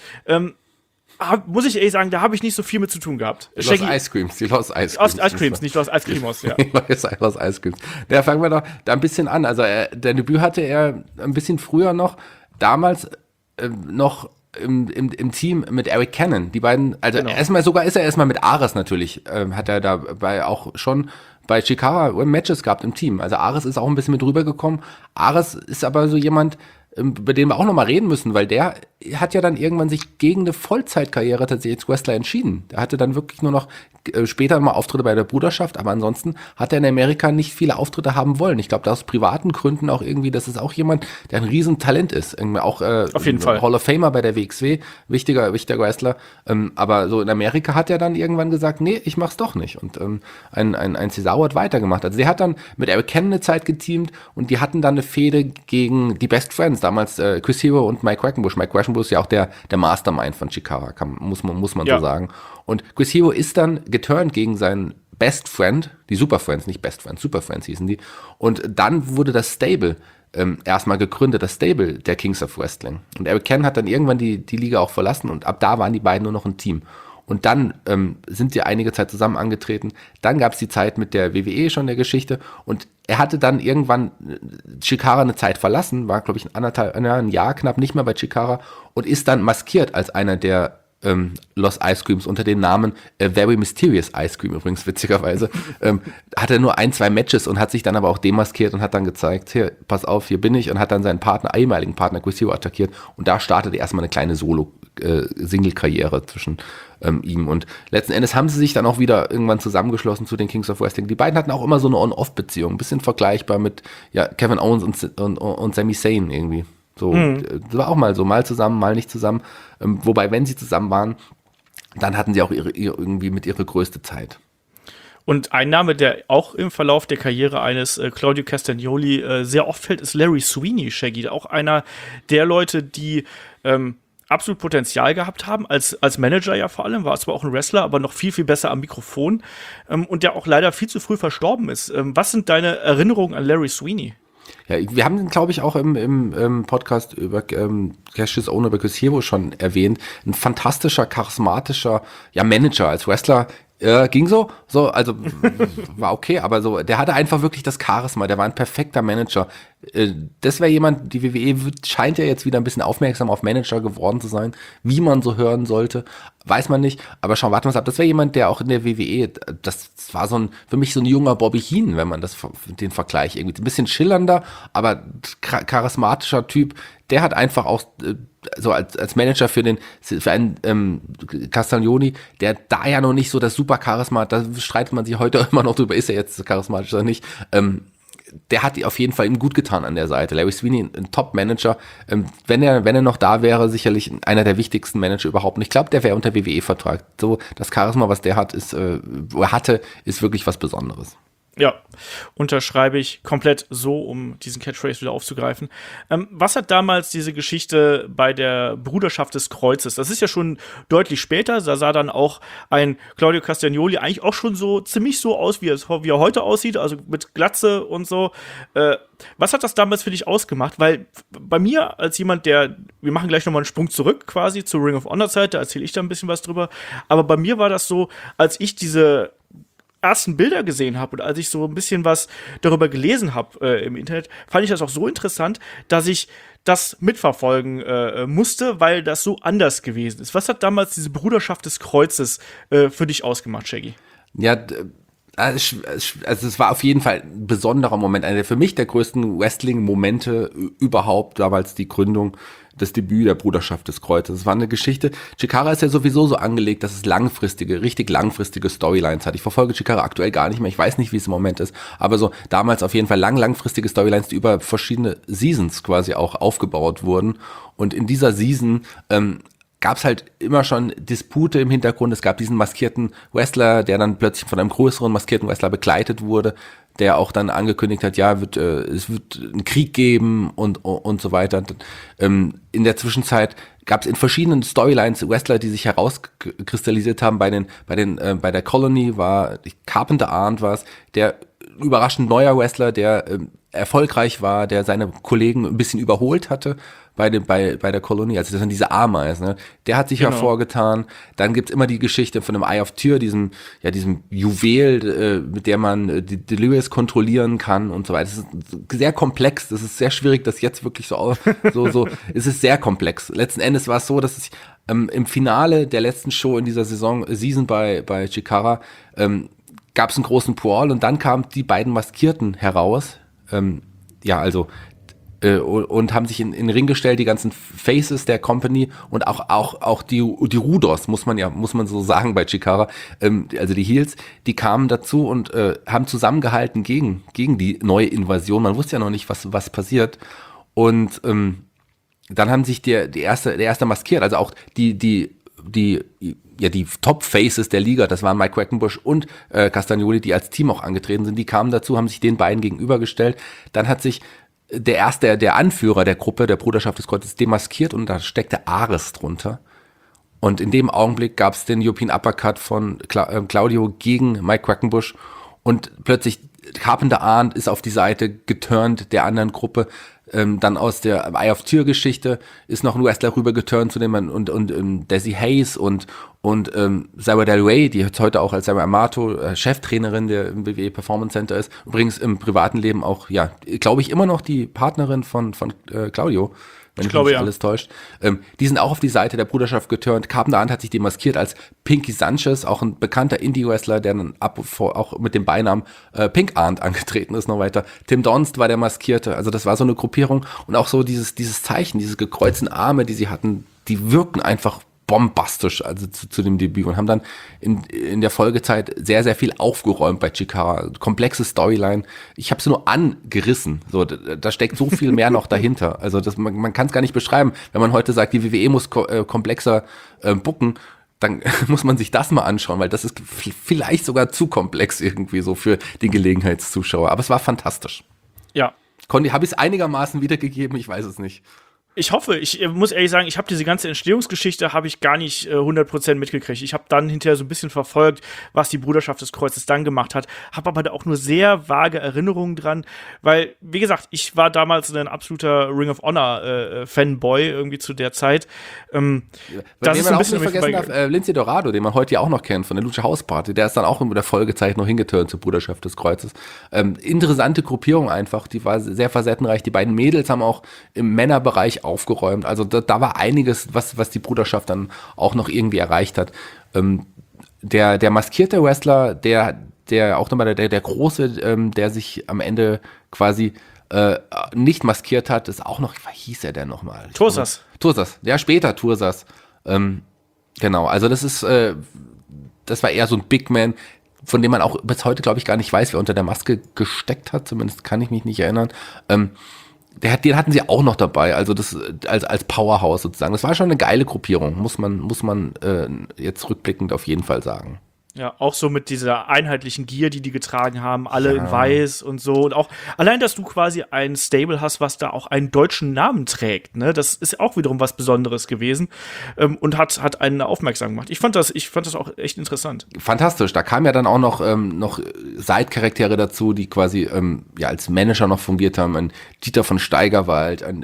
muss ich ehrlich sagen, da habe ich nicht so viel mit zu tun gehabt. Die Los Ice Creams. Aus Ice Creams, nicht Los Ice Creamos, ja. Los Ice Creams. Ja, fangen wir doch da ein bisschen an. Also der Debüt hatte er ein bisschen früher noch, damals noch im Team mit Eric Cannon. Die beiden, also genau. Ist er erstmal mit Ares natürlich, hat er dabei auch schon bei Chikara Matches gehabt im Team. Also Ares ist auch ein bisschen mit rübergekommen. Ares ist aber so jemand, über den wir auch nochmal reden müssen, weil der hat ja dann irgendwann sich gegen eine Vollzeitkarriere tatsächlich als Wrestler entschieden. Der hatte dann wirklich nur noch später mal Auftritte bei der Bruderschaft, aber ansonsten hat er in Amerika nicht viele Auftritte haben wollen. Ich glaube, aus privaten Gründen auch irgendwie, das ist auch jemand, der ein Riesentalent ist. Irgendwie auch auf jeden Fall Hall of Famer bei der WXW, wichtiger Wrestler. Aber so in Amerika hat er dann irgendwann gesagt, nee, ich mach's doch nicht. Und ein Cesaro hat weitergemacht. Also der hat dann mit Eric Cannon eine Zeit geteamt und die hatten dann eine Fehde gegen die Best Friends, damals Chris Hero und Mike Quackenbush. Mike Quackenbush ist ja auch der Mastermind von Chikara, muss man so sagen. Und Chris Hero ist dann geturnt gegen seinen Best Friend, die Super Friends, nicht Best Friends, Super Friends hießen die. Und dann wurde das Stable erstmal gegründet, das Stable der Kings of Wrestling. Und Eric Cannon hat dann irgendwann die Liga auch verlassen und ab da waren die beiden nur noch ein Team. Und dann sind die einige Zeit zusammen angetreten. Dann gab es die Zeit mit der WWE schon der Geschichte. Und er hatte dann irgendwann Chikara eine Zeit verlassen, war, glaube ich, ein Jahr knapp nicht mehr bei Chikara und ist dann maskiert als einer der Los Ice Creams unter dem Namen Very Mysterious Ice Cream, übrigens witzigerweise, hat er nur 1-2 Matches und hat sich dann aber auch demaskiert und hat dann gezeigt, hier, pass auf, hier bin ich, und hat dann seinen ehemaligen Partner Chris Hero attackiert und da startete erstmal eine kleine Solo-Single-Karriere zwischen ihm und letzten Endes haben sie sich dann auch wieder irgendwann zusammengeschlossen zu den Kings of Wrestling. Die beiden hatten auch immer so eine On-Off-Beziehung, ein bisschen vergleichbar mit Kevin Owens und Sami Zayn irgendwie. So, das war auch mal so, mal zusammen, mal nicht zusammen. Wobei, wenn sie zusammen waren, dann hatten sie auch irgendwie mit ihre größte Zeit. Und ein Name, der auch im Verlauf der Karriere eines Claudio Castagnoli sehr oft fällt, ist Larry Sweeney, Shaggy. Auch einer der Leute, die absolut Potenzial gehabt haben, als Manager ja vor allem, war zwar auch ein Wrestler, aber noch viel, viel besser am Mikrofon und der auch leider viel zu früh verstorben ist. Was sind deine Erinnerungen an Larry Sweeney? Ja, wir haben den, glaube ich, auch im Podcast über Cassius Ohno über Chris Hero schon erwähnt. Ein fantastischer, charismatischer Manager. Als Wrestler Ging so, also war okay, aber so, der hatte einfach wirklich das Charisma, der war ein perfekter Manager. Das wäre jemand, die WWE scheint ja jetzt wieder ein bisschen aufmerksam auf Manager geworden zu sein, wie man so hören sollte, weiß man nicht, aber warten wir es ab, das wäre jemand, der auch in der WWE, das war für mich so ein junger Bobby Heenan, wenn man den Vergleich irgendwie, ein bisschen schillernder, aber charismatischer Typ, der hat einfach auch so als Manager für einen Castagnoli, der da ja noch nicht so das super Charisma hat, da streitet man sich heute immer noch drüber, ist er jetzt charismatisch oder nicht, der hat auf jeden Fall ihm gut getan an der Seite. Larry Sweeney, ein Top-Manager, wenn er noch da wäre, sicherlich einer der wichtigsten Manager überhaupt. Und ich glaube, der wäre unter WWE-Vertrag. So, das Charisma, was der hat, ist wirklich was Besonderes. Ja, unterschreibe ich komplett so, um diesen Catchphrase wieder aufzugreifen. Was hat damals diese Geschichte bei der Bruderschaft des Kreuzes? Das ist ja schon deutlich später. Da sah dann auch ein Claudio Castagnoli eigentlich auch schon so ziemlich so aus, wie er heute aussieht, also mit Glatze und so. Was hat das damals für dich ausgemacht? Weil bei mir als jemand, wir machen gleich nochmal einen Sprung zurück quasi zur Ring of Honor Zeit, da erzähle ich da ein bisschen was drüber. Aber bei mir war das so, als ich diese ersten Bilder gesehen habe und als ich so ein bisschen was darüber gelesen habe im Internet, fand ich das auch so interessant, dass ich das mitverfolgen musste, weil das so anders gewesen ist. Was hat damals diese Bruderschaft des Kreuzes für dich ausgemacht, Shaggy? Ja, also es war auf jeden Fall ein besonderer Moment, einer für mich der größten Wrestling-Momente überhaupt, damals die Gründung, das Debüt der Bruderschaft des Kreuzes. Es war eine Geschichte, Chikara ist ja sowieso so angelegt, dass es richtig langfristige Storylines hat. Ich verfolge Chikara aktuell gar nicht mehr, ich weiß nicht, wie es im Moment ist, aber so damals auf jeden Fall langfristige Storylines, die über verschiedene Seasons quasi auch aufgebaut wurden. Und in dieser Season gab es halt immer schon Dispute im Hintergrund. Es gab diesen maskierten Wrestler, der dann plötzlich von einem größeren maskierten Wrestler begleitet wurde, der auch dann angekündigt hat, ja, es wird einen Krieg geben und so weiter. In der Zwischenzeit gab es in verschiedenen Storylines Wrestler, die sich herauskristallisiert haben. Bei der Colony war Carpenter Arndt war es, der überraschend neuer Wrestler, der erfolgreich war, der seine Kollegen ein bisschen überholt hatte bei der Kolonie, also das sind diese Ameisen, ne? Der hat sich hervorgetan. Dann gibt's immer die Geschichte von dem Eye of Tyr, diesem Juwel, mit der man die Delirious kontrollieren kann und so weiter. Das ist sehr komplex, das ist sehr schwierig, das jetzt wirklich so es ist sehr komplex. Letzten Endes war es so, dass ich im Finale der letzten Show in dieser Season bei Chikara gab es einen großen Brawl und dann kamen die beiden Maskierten heraus, und haben sich in den Ring gestellt, die ganzen Faces der Company und auch die Rudos, muss man so sagen bei Chikara, also die Heels, die kamen dazu und haben zusammengehalten gegen die neue Invasion. Man wusste ja noch nicht, was passiert. Und dann haben sich der erste maskiert, also auch die Top-Faces der Liga, das waren Mike Quackenbush und Castagnoli, die als Team auch angetreten sind, die kamen dazu, haben sich den beiden gegenübergestellt. Dann hat sich der Anführer der Gruppe, der Bruderschaft des Kreuzes, demaskiert und da steckte Ares drunter. Und in dem Augenblick gab es den European Uppercut von Claudio gegen Mike Quackenbush und plötzlich Carpenter Arndt ist auf die Seite geturnt der anderen Gruppe. Dann aus der Eye of Tyr Geschichte ist noch ein Wrestler rüber geturnt zu dem und Desi Hayes und Sarah Del Rey, die jetzt heute auch als Sarah Amato Cheftrainerin der im WWE Performance Center ist. Übrigens im privaten Leben auch, ja, glaube ich, immer noch die Partnerin von Claudio, wenn ich mich alles täuscht. Die sind auch auf die Seite der Bruderschaft geturnt. Carpenter Arndt hat sich demaskiert als Pinky Sanchez, auch ein bekannter Indie-Wrestler, der dann auch mit dem Beinamen Pink Arndt angetreten ist, noch weiter. Tim Donst war der Maskierte. Also das war so eine Gruppierung und auch so dieses Zeichen, diese gekreuzten Arme, die sie hatten, die wirkten einfach bombastisch, also zu dem Debüt und haben dann in der Folgezeit sehr, sehr viel aufgeräumt bei Chikara. Komplexe Storyline. Ich habe sie nur angerissen. So, da steckt so viel mehr noch dahinter. Also man kann es gar nicht beschreiben. Wenn man heute sagt, die WWE muss komplexer booken, dann muss man sich das mal anschauen, weil das ist vielleicht sogar zu komplex irgendwie so für den Gelegenheitszuschauer. Aber es war fantastisch. Ja. Habe ich es einigermaßen wiedergegeben? Ich weiß es nicht. Ich hoffe, ich muss ehrlich sagen, ich habe diese ganze Entstehungsgeschichte habe ich gar nicht 100% mitgekriegt. Ich habe dann hinterher so ein bisschen verfolgt, was die Bruderschaft des Kreuzes dann gemacht hat, habe aber da auch nur sehr vage Erinnerungen dran, weil, wie gesagt, ich war damals ein absoluter Ring of Honor Fanboy irgendwie zu der Zeit. Das ist man auch nicht vergessen darf, Lince Dorado, den man heute ja auch noch kennt von der Lucha House Party, der ist dann auch in der Folgezeit noch hingeturnt zur Bruderschaft des Kreuzes. Interessante Gruppierung einfach, die war sehr facettenreich. Die beiden Mädels haben auch im Männerbereich aufgeräumt. Also da war einiges, was die Bruderschaft dann auch noch irgendwie erreicht hat. Der maskierte Wrestler, der auch nochmal der Große, der sich am Ende quasi nicht maskiert hat, ist auch noch, wie hieß er denn nochmal? Tursas, ja, später Tursas. Genau, also das war eher so ein Big Man, von dem man auch bis heute, glaube ich, gar nicht weiß, wer unter der Maske gesteckt hat, zumindest kann ich mich nicht erinnern. Den hatten sie auch noch dabei, also das als Powerhouse sozusagen. Das war schon eine geile Gruppierung, muss man jetzt rückblickend auf jeden Fall sagen. Ja, auch so mit dieser einheitlichen Gear, die getragen haben, alle in weiß und so. Und auch allein, dass du quasi ein Stable hast, was da auch einen deutschen Namen trägt, ne? Das ist auch wiederum was Besonderes gewesen und hat einen aufmerksam gemacht. Ich fand das auch echt interessant. Fantastisch. Da kamen ja dann auch noch Side-Charaktere dazu, die quasi als Manager noch fungiert haben. Ein Dieter von Steigerwald, ein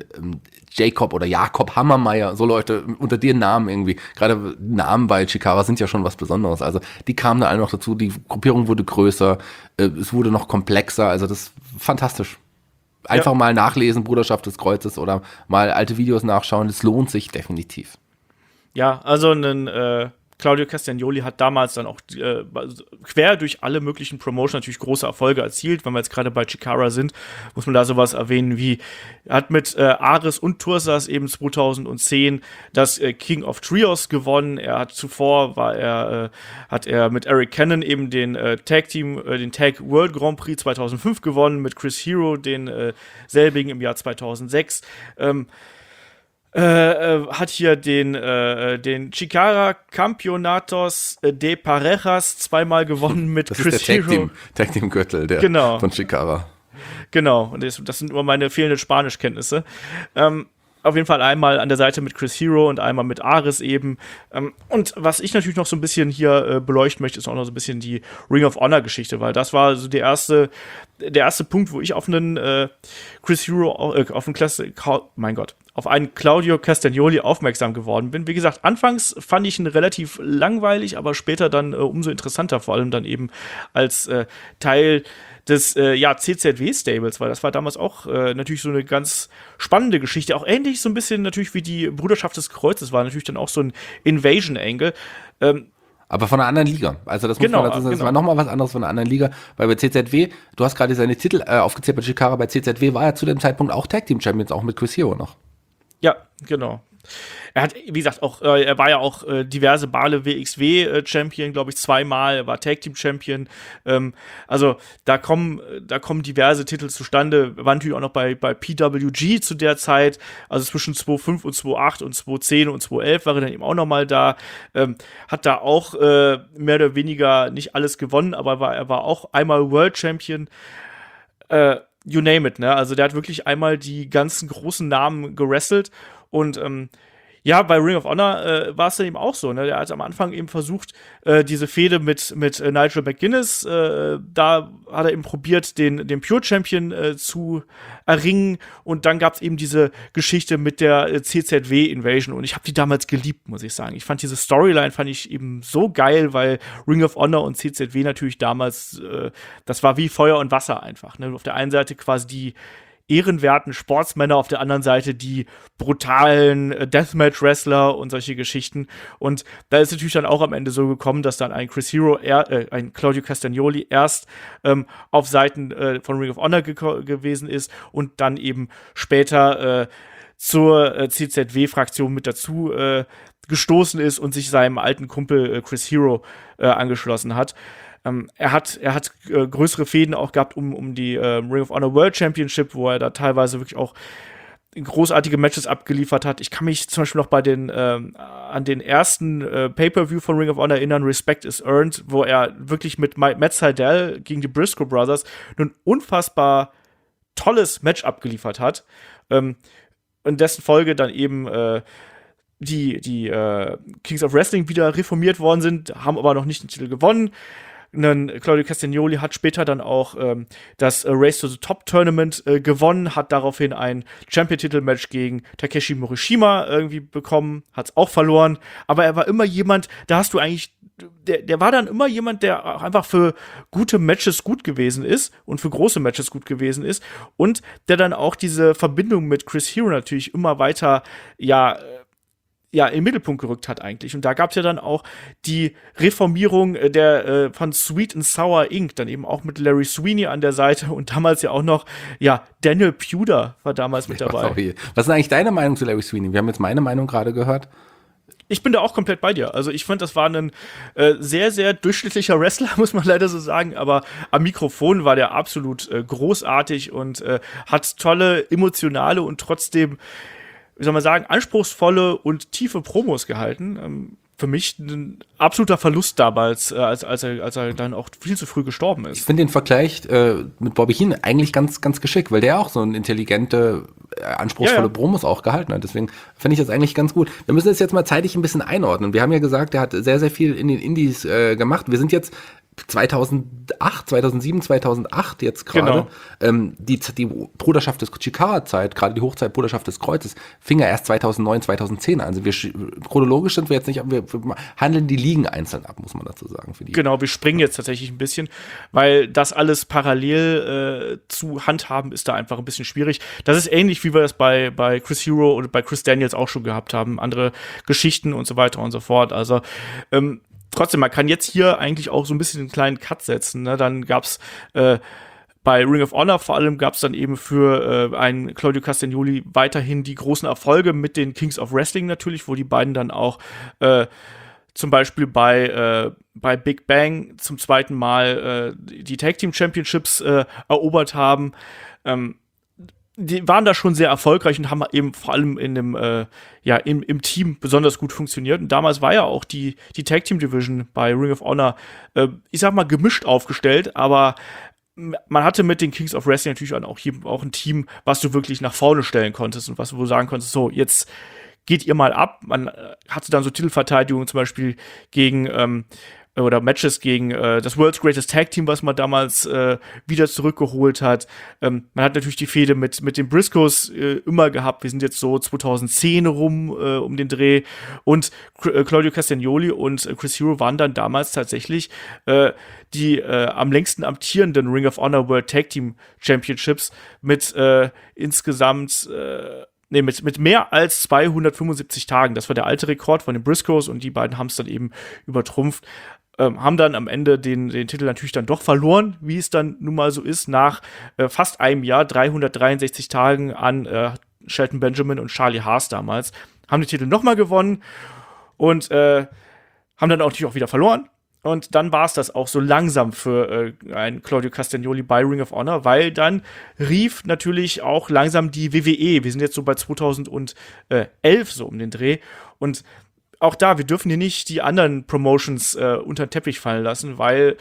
Jakob Hammermeier, so Leute unter den Namen irgendwie. Gerade Namen bei Chikara sind ja schon was Besonderes. Also die kamen da alle noch dazu. Die Gruppierung wurde größer, es wurde noch komplexer. Also das ist fantastisch. Einfach mal nachlesen, Bruderschaft des Kreuzes oder mal alte Videos nachschauen. Das lohnt sich definitiv. Ja, also Claudio Castagnoli hat damals dann auch quer durch alle möglichen Promotions natürlich große Erfolge erzielt. Wenn wir jetzt gerade bei Chikara sind, muss man da sowas erwähnen wie, er hat mit Ares und Tursas eben 2010 das King of Trios gewonnen. Er hat zuvor hat er mit Eric Cannon eben den Tag World Grand Prix 2005 gewonnen, mit Chris Hero den selbigen im Jahr 2006. Hat hier den Chikara Campeonatos de Parejas zweimal gewonnen mit das Chris ist der Hero. Tag Team Gürtel von Chikara. Genau, und das sind immer meine fehlenden Spanischkenntnisse. Auf jeden Fall einmal an der Seite mit Chris Hero und einmal mit Ares eben. Und was ich natürlich noch so ein bisschen hier beleuchten möchte, ist auch noch so ein bisschen die Ring of Honor Geschichte, weil das war so der erste Punkt, wo ich auf einen Chris Hero, auf einen Claudio Castagnoli aufmerksam geworden bin. Wie gesagt, anfangs fand ich ihn relativ langweilig, aber später dann umso interessanter, vor allem dann eben als Teil des CZW-Stables, weil das war damals auch natürlich so eine ganz spannende Geschichte, auch ähnlich so ein bisschen natürlich wie die Bruderschaft des Kreuzes, war natürlich dann auch so ein Invasion-Angle. Aber von einer anderen Liga. Also das muss man dazu sagen, das war nochmal was anderes von einer anderen Liga, weil bei CZW, du hast gerade seine Titel aufgezählt, bei Chikara, bei CZW war er zu dem Zeitpunkt auch Tag Team Champions, auch mit Chris Hero noch. Ja, genau. Er hat, wie gesagt, er war ja auch diverse Male WXW-Champion, glaube ich, zweimal. Er war Tag-Team-Champion. Also da kommen diverse Titel zustande. Er war natürlich auch noch bei PWG zu der Zeit. Also zwischen 2005 und 2008 und 2010 und 2011 war er dann eben auch noch mal da. Hat da auch mehr oder weniger nicht alles gewonnen, aber er war auch einmal World Champion. You name it, ne? Also der hat wirklich einmal die ganzen großen Namen gewrestelt und bei Ring of Honor war es dann eben auch so, ne? Der hat am Anfang eben versucht, diese Fehde mit Nigel McGuinness, da hat er eben probiert, den Pure Champion zu erringen und dann gab es eben diese Geschichte mit der CZW-Invasion und ich habe die damals geliebt, muss ich sagen. Ich fand diese Storyline eben so geil, weil Ring of Honor und CZW natürlich damals, das war wie Feuer und Wasser einfach, ne? Auf der einen Seite quasi die ehrenwerten Sportsmänner, auf der anderen Seite die brutalen Deathmatch-Wrestler und solche Geschichten. Und da ist natürlich dann auch am Ende so gekommen, dass dann ein Chris Hero, ein Claudio Castagnoli erst auf Seiten von Ring of Honor gewesen ist und dann eben später zur CZW-Fraktion mit dazu gestoßen ist und sich seinem alten Kumpel Chris Hero angeschlossen hat. Er hat größere Fäden auch gehabt um die Ring of Honor World Championship, wo er da teilweise wirklich auch großartige Matches abgeliefert hat. Ich kann mich zum Beispiel noch an den ersten Pay-Per-View von Ring of Honor erinnern, Respect is Earned, wo er wirklich mit Matt Sydal gegen die Briscoe Brothers ein unfassbar tolles Match abgeliefert hat. in dessen Folge dann eben die Kings of Wrestling wieder reformiert worden sind, haben aber noch nicht den Titel gewonnen. Claudio Castagnoli hat später dann auch das Race to the Top Tournament gewonnen, hat daraufhin ein Champion-Titel-Match gegen Takeshi Morishima irgendwie bekommen, hat es auch verloren, aber er war immer jemand, da hast du eigentlich, der war dann immer jemand, der auch einfach für gute Matches gut gewesen ist und für große Matches gut gewesen ist und der dann auch diese Verbindung mit Chris Hero natürlich immer weiter, in den Mittelpunkt gerückt hat eigentlich. Und da gab es ja dann auch die Reformierung von Sweet and Sour Inc., dann eben auch mit Larry Sweeney an der Seite und damals ja auch noch, Daniel Puder war damals mit dabei. Was ist eigentlich deine Meinung zu Larry Sweeney? Wir haben jetzt meine Meinung gerade gehört. Ich bin da auch komplett bei dir. Also ich fand, das war ein sehr, sehr durchschnittlicher Wrestler, muss man leider so sagen, aber am Mikrofon war der absolut großartig und hat tolle, emotionale und trotzdem, wie soll man sagen, anspruchsvolle und tiefe Promos gehalten. Für mich ein absoluter Verlust damals, als er dann auch viel zu früh gestorben ist. Ich finde den Vergleich mit Bobby Heenan eigentlich ganz, ganz geschickt, weil der auch so ein intelligente, anspruchsvolle Promos auch gehalten hat. Deswegen finde ich das eigentlich ganz gut. Wir müssen das jetzt mal zeitlich ein bisschen einordnen. Wir haben ja gesagt, er hat sehr, sehr viel in den Indies gemacht. Wir sind jetzt 2007, 2008 jetzt gerade, die Bruderschaft des Chikara-Zeit, gerade die Hochzeit Bruderschaft des Kreuzes, fing ja erst 2009, 2010 an. Also chronologisch sind wir jetzt nicht, wir handeln die Ligen einzeln ab, muss man dazu sagen. Genau, wir springen jetzt tatsächlich ein bisschen, weil das alles parallel zu handhaben ist da einfach ein bisschen schwierig. Das ist ähnlich, wie wir das bei Chris Hero oder bei Chris Daniels auch schon gehabt haben, andere Geschichten und so weiter und so fort. Also trotzdem, man kann jetzt hier eigentlich auch so ein bisschen einen kleinen Cut setzen. Ne? Dann gab's bei Ring of Honor vor allem gab's dann eben für einen Claudio Castagnoli weiterhin die großen Erfolge mit den Kings of Wrestling natürlich, wo die beiden dann auch zum Beispiel bei Big Bang zum zweiten Mal die Tag Team Championships erobert haben. Die waren da schon sehr erfolgreich und haben eben vor allem im Team besonders gut funktioniert. Und damals war ja auch die Tag Team Division bei Ring of Honor, ich sag mal, gemischt aufgestellt, aber man hatte mit den Kings of Wrestling natürlich auch ein Team, was du wirklich nach vorne stellen konntest und was du sagen konntest, so, jetzt geht ihr mal ab. Man hatte dann so Titelverteidigungen zum Beispiel gegen oder Matches gegen das World's Greatest Tag Team, was man damals wieder zurückgeholt hat. Man hat natürlich die Fehde mit den Briscoes immer gehabt. Wir sind jetzt so 2010 rum um den Dreh. Und Claudio Castagnoli und Chris Hero waren dann damals tatsächlich die am längsten amtierenden Ring of Honor World Tag Team Championships mit insgesamt mit mehr als 275 Tagen. Das war der alte Rekord von den Briscoes und die beiden haben es dann eben übertrumpft. Haben dann am Ende den Titel natürlich dann doch verloren, wie es dann nun mal so ist, nach fast einem Jahr, 363 Tagen an Shelton Benjamin und Charlie Haas damals. Haben die Titel nochmal gewonnen und haben dann auch natürlich auch wieder verloren. Und dann war es das auch so langsam für einen Claudio Castagnoli bei Ring of Honor, weil dann rief natürlich auch langsam die WWE. Wir sind jetzt so bei 2011 so um den Dreh. Und auch da, wir dürfen hier nicht die anderen Promotions unter den Teppich fallen lassen, weil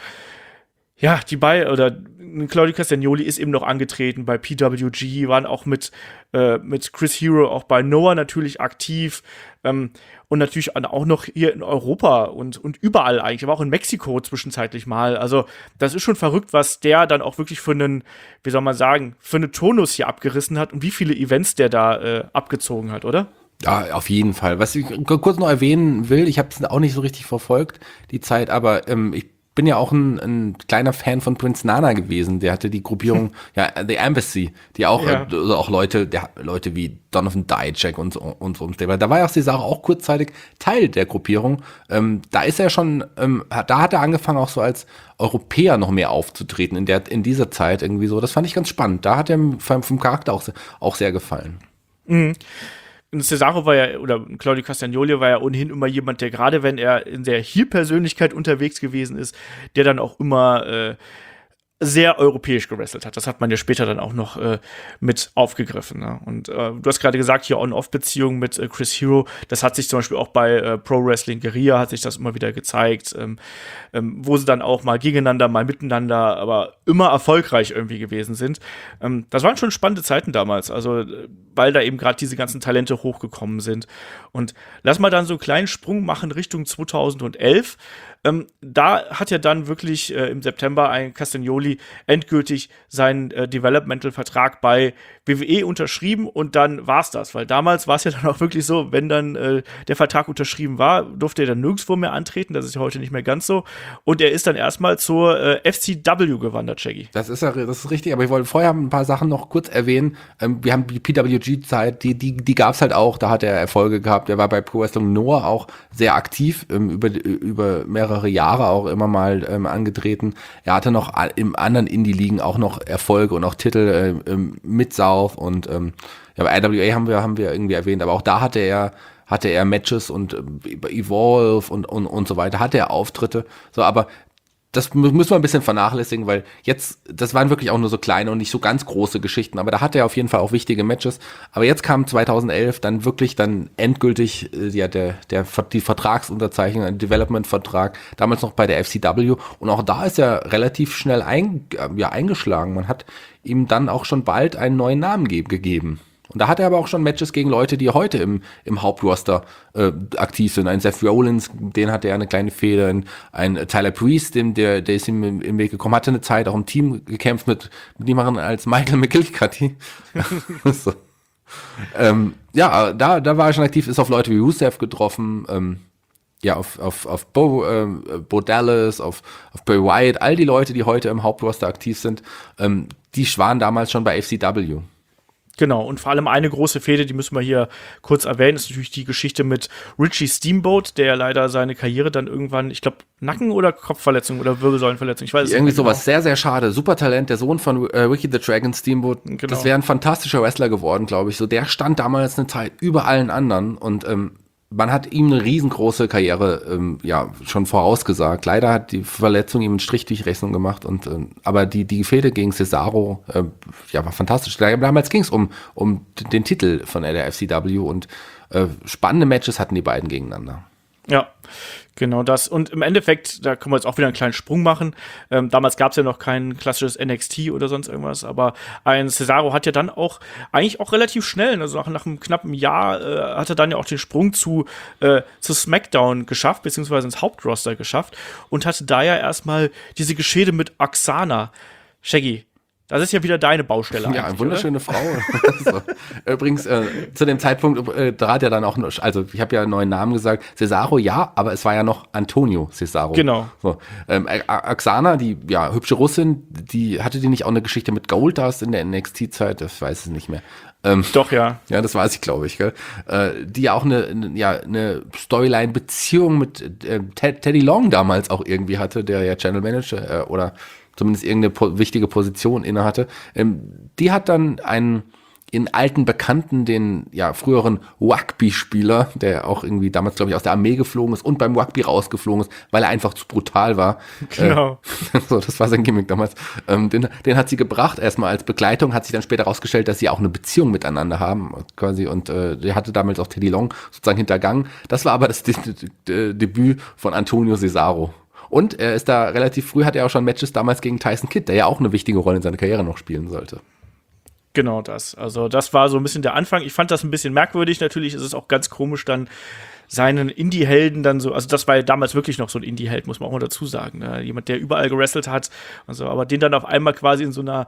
Claudio Castagnoli ist eben noch angetreten bei PWG, waren auch mit Chris Hero auch bei Noah natürlich aktiv und natürlich auch noch hier in Europa und überall eigentlich, aber auch in Mexiko zwischenzeitlich mal. Also das ist schon verrückt, was der dann auch wirklich für einen, wie soll man sagen, für einen Tonus hier abgerissen hat und wie viele Events der da abgezogen hat, oder? Ja, auf jeden Fall. Was ich kurz noch erwähnen will, ich habe es auch nicht so richtig verfolgt, die Zeit, aber ich bin ja auch ein kleiner Fan von Prince Nana gewesen. Der hatte die Gruppierung, The Embassy, die auch, auch Leute wie Donovan Dijak und so. Da war ja auch Cesaro auch kurzzeitig Teil der Gruppierung. Da ist er schon, da hat er angefangen auch so als Europäer noch mehr aufzutreten in dieser Zeit irgendwie so. Das fand ich ganz spannend. Da hat er vom Charakter auch sehr gefallen. Mhm. Cesaro oder Claudio Castagnoli war ja ohnehin immer jemand, der gerade wenn er in der Heel-Persönlichkeit unterwegs gewesen ist, der dann auch immer sehr europäisch gewrestelt hat. Das hat man ja später dann auch noch mit aufgegriffen. Ne? Und du hast gerade gesagt, hier On-Off-Beziehung mit Chris Hero, das hat sich zum Beispiel auch bei Pro Wrestling Guerrilla hat sich das immer wieder gezeigt, wo sie dann auch mal gegeneinander, mal miteinander, aber immer erfolgreich irgendwie gewesen sind. Das waren schon spannende Zeiten damals, also weil da eben gerade diese ganzen Talente hochgekommen sind. Und lass mal dann so einen kleinen Sprung machen Richtung 2011. Da hat ja dann wirklich im September ein Castagnoli endgültig seinen Developmental-Vertrag bei WWE unterschrieben und dann war's das. Weil damals war es ja dann auch wirklich so, wenn dann der Vertrag unterschrieben war, durfte er dann nirgendwo mehr antreten. Das ist ja heute nicht mehr ganz so. Und er ist dann erstmal zur FCW gewandert, Shaggy. Das ist richtig, aber ich wollte vorher ein paar Sachen noch kurz erwähnen. Wir haben die PWG-Zeit, die gab's halt auch, da hat er Erfolge gehabt. Er war bei Pro Wrestling Noah auch sehr aktiv, über mehrere Jahre auch immer mal angetreten. Er hatte noch im anderen Indie-Ligen auch noch Erfolge und auch Titel mit South und bei IWA haben wir irgendwie erwähnt, aber auch da hatte er Matches und Evolve und so weiter, hatte er Auftritte, so, aber das müssen wir ein bisschen vernachlässigen, weil das waren wirklich auch nur so kleine und nicht so ganz große Geschichten, aber da hatte er auf jeden Fall auch wichtige Matches. Aber jetzt kam 2011 dann wirklich dann endgültig die Vertragsunterzeichnung, ein Development-Vertrag, damals noch bei der FCW, und auch da ist er relativ schnell eingeschlagen. Man hat ihm dann auch schon bald einen neuen Namen gegeben. Und da hat er aber auch schon Matches gegen Leute, die heute im Hauptroster aktiv sind. Ein Seth Rollins, den hatte er eine kleine Fehde, ein Tyler Breeze, der ist ihm im Weg gekommen, hatte eine Zeit auch im Team gekämpft mit niemandem als Michael McGillicuddy. So. Da war er schon aktiv, ist auf Leute wie Rusev getroffen, auf Bo Dallas, auf Bray Wyatt, all die Leute, die heute im Hauptroster aktiv sind, die waren damals schon bei FCW. Genau, und vor allem eine große Fehde, die müssen wir hier kurz erwähnen, ist natürlich die Geschichte mit Richie Steamboat, der leider seine Karriere dann irgendwann, ich glaube, Nacken- oder Kopfverletzung oder Wirbelsäulenverletzung, ich weiß es nicht. Irgendwie sowas, sehr, sehr schade. Super Talent, der Sohn von Ricky the Dragon Steamboat. Genau. Das wäre ein fantastischer Wrestler geworden, glaube ich. So, der stand damals eine Zeit über allen anderen und man hat ihm eine riesengroße Karriere schon vorausgesagt. Leider hat die Verletzung ihm einen Strich durch Rechnung gemacht aber die Fehde gegen Cesaro war fantastisch. Damals ging es um den Titel von der FCW und spannende Matches hatten die beiden gegeneinander. Ja, genau das. Und im Endeffekt, da können wir jetzt auch wieder einen kleinen Sprung machen. Damals gab es ja noch kein klassisches NXT oder sonst irgendwas, aber ein Cesaro hat ja dann eigentlich auch relativ schnell, also nach einem knappen Jahr, hat er dann ja auch den Sprung zu SmackDown geschafft, beziehungsweise ins Hauptroster geschafft und hatte da ja erstmal diese Geschichte mit Oksana. Shaggy, das ist ja wieder deine Baustelle. Ja, eine wunderschöne Frau. So. Übrigens, zu dem Zeitpunkt trat ja dann auch, also ich habe ja einen neuen Namen gesagt, Cesaro, ja, aber es war ja noch Antonio Cesaro. Genau. So. Oksana, die hübsche Russin, hatte die nicht auch eine Geschichte mit Goldust in der NXT-Zeit? Das weiß ich nicht mehr. Doch, ja. Ja, das weiß ich, glaube ich. Gell? Die ja auch eine Storyline-Beziehung mit Teddy Long damals auch irgendwie hatte, der ja Channel Manager oder zumindest irgendeine wichtige Position innehatte. Die hat dann einen alten Bekannten, den früheren Rugby-Spieler, der auch irgendwie damals, glaube ich, aus der Armee geflogen ist und beim Rugby rausgeflogen ist, weil er einfach zu brutal war. Genau. So, das war sein Gimmick damals. Den hat sie gebracht, erstmal als Begleitung, hat sich dann später rausgestellt, dass sie auch eine Beziehung miteinander haben, quasi, und der hatte damals auch Teddy Long sozusagen hintergangen. Das war aber das Debüt von Antonio Cesaro. Und er ist da relativ früh, hat er auch schon Matches damals gegen Tyson Kidd, der ja auch eine wichtige Rolle in seiner Karriere noch spielen sollte. Genau das. Also das war so ein bisschen der Anfang. Ich fand das ein bisschen merkwürdig. Natürlich ist es auch ganz komisch, dann seinen Indie-Helden dann so, also das war ja damals wirklich noch so ein Indie-Held, muss man auch mal dazu sagen. Ne? Jemand, der überall gewrestelt hat. Also, aber den dann auf einmal quasi in so einer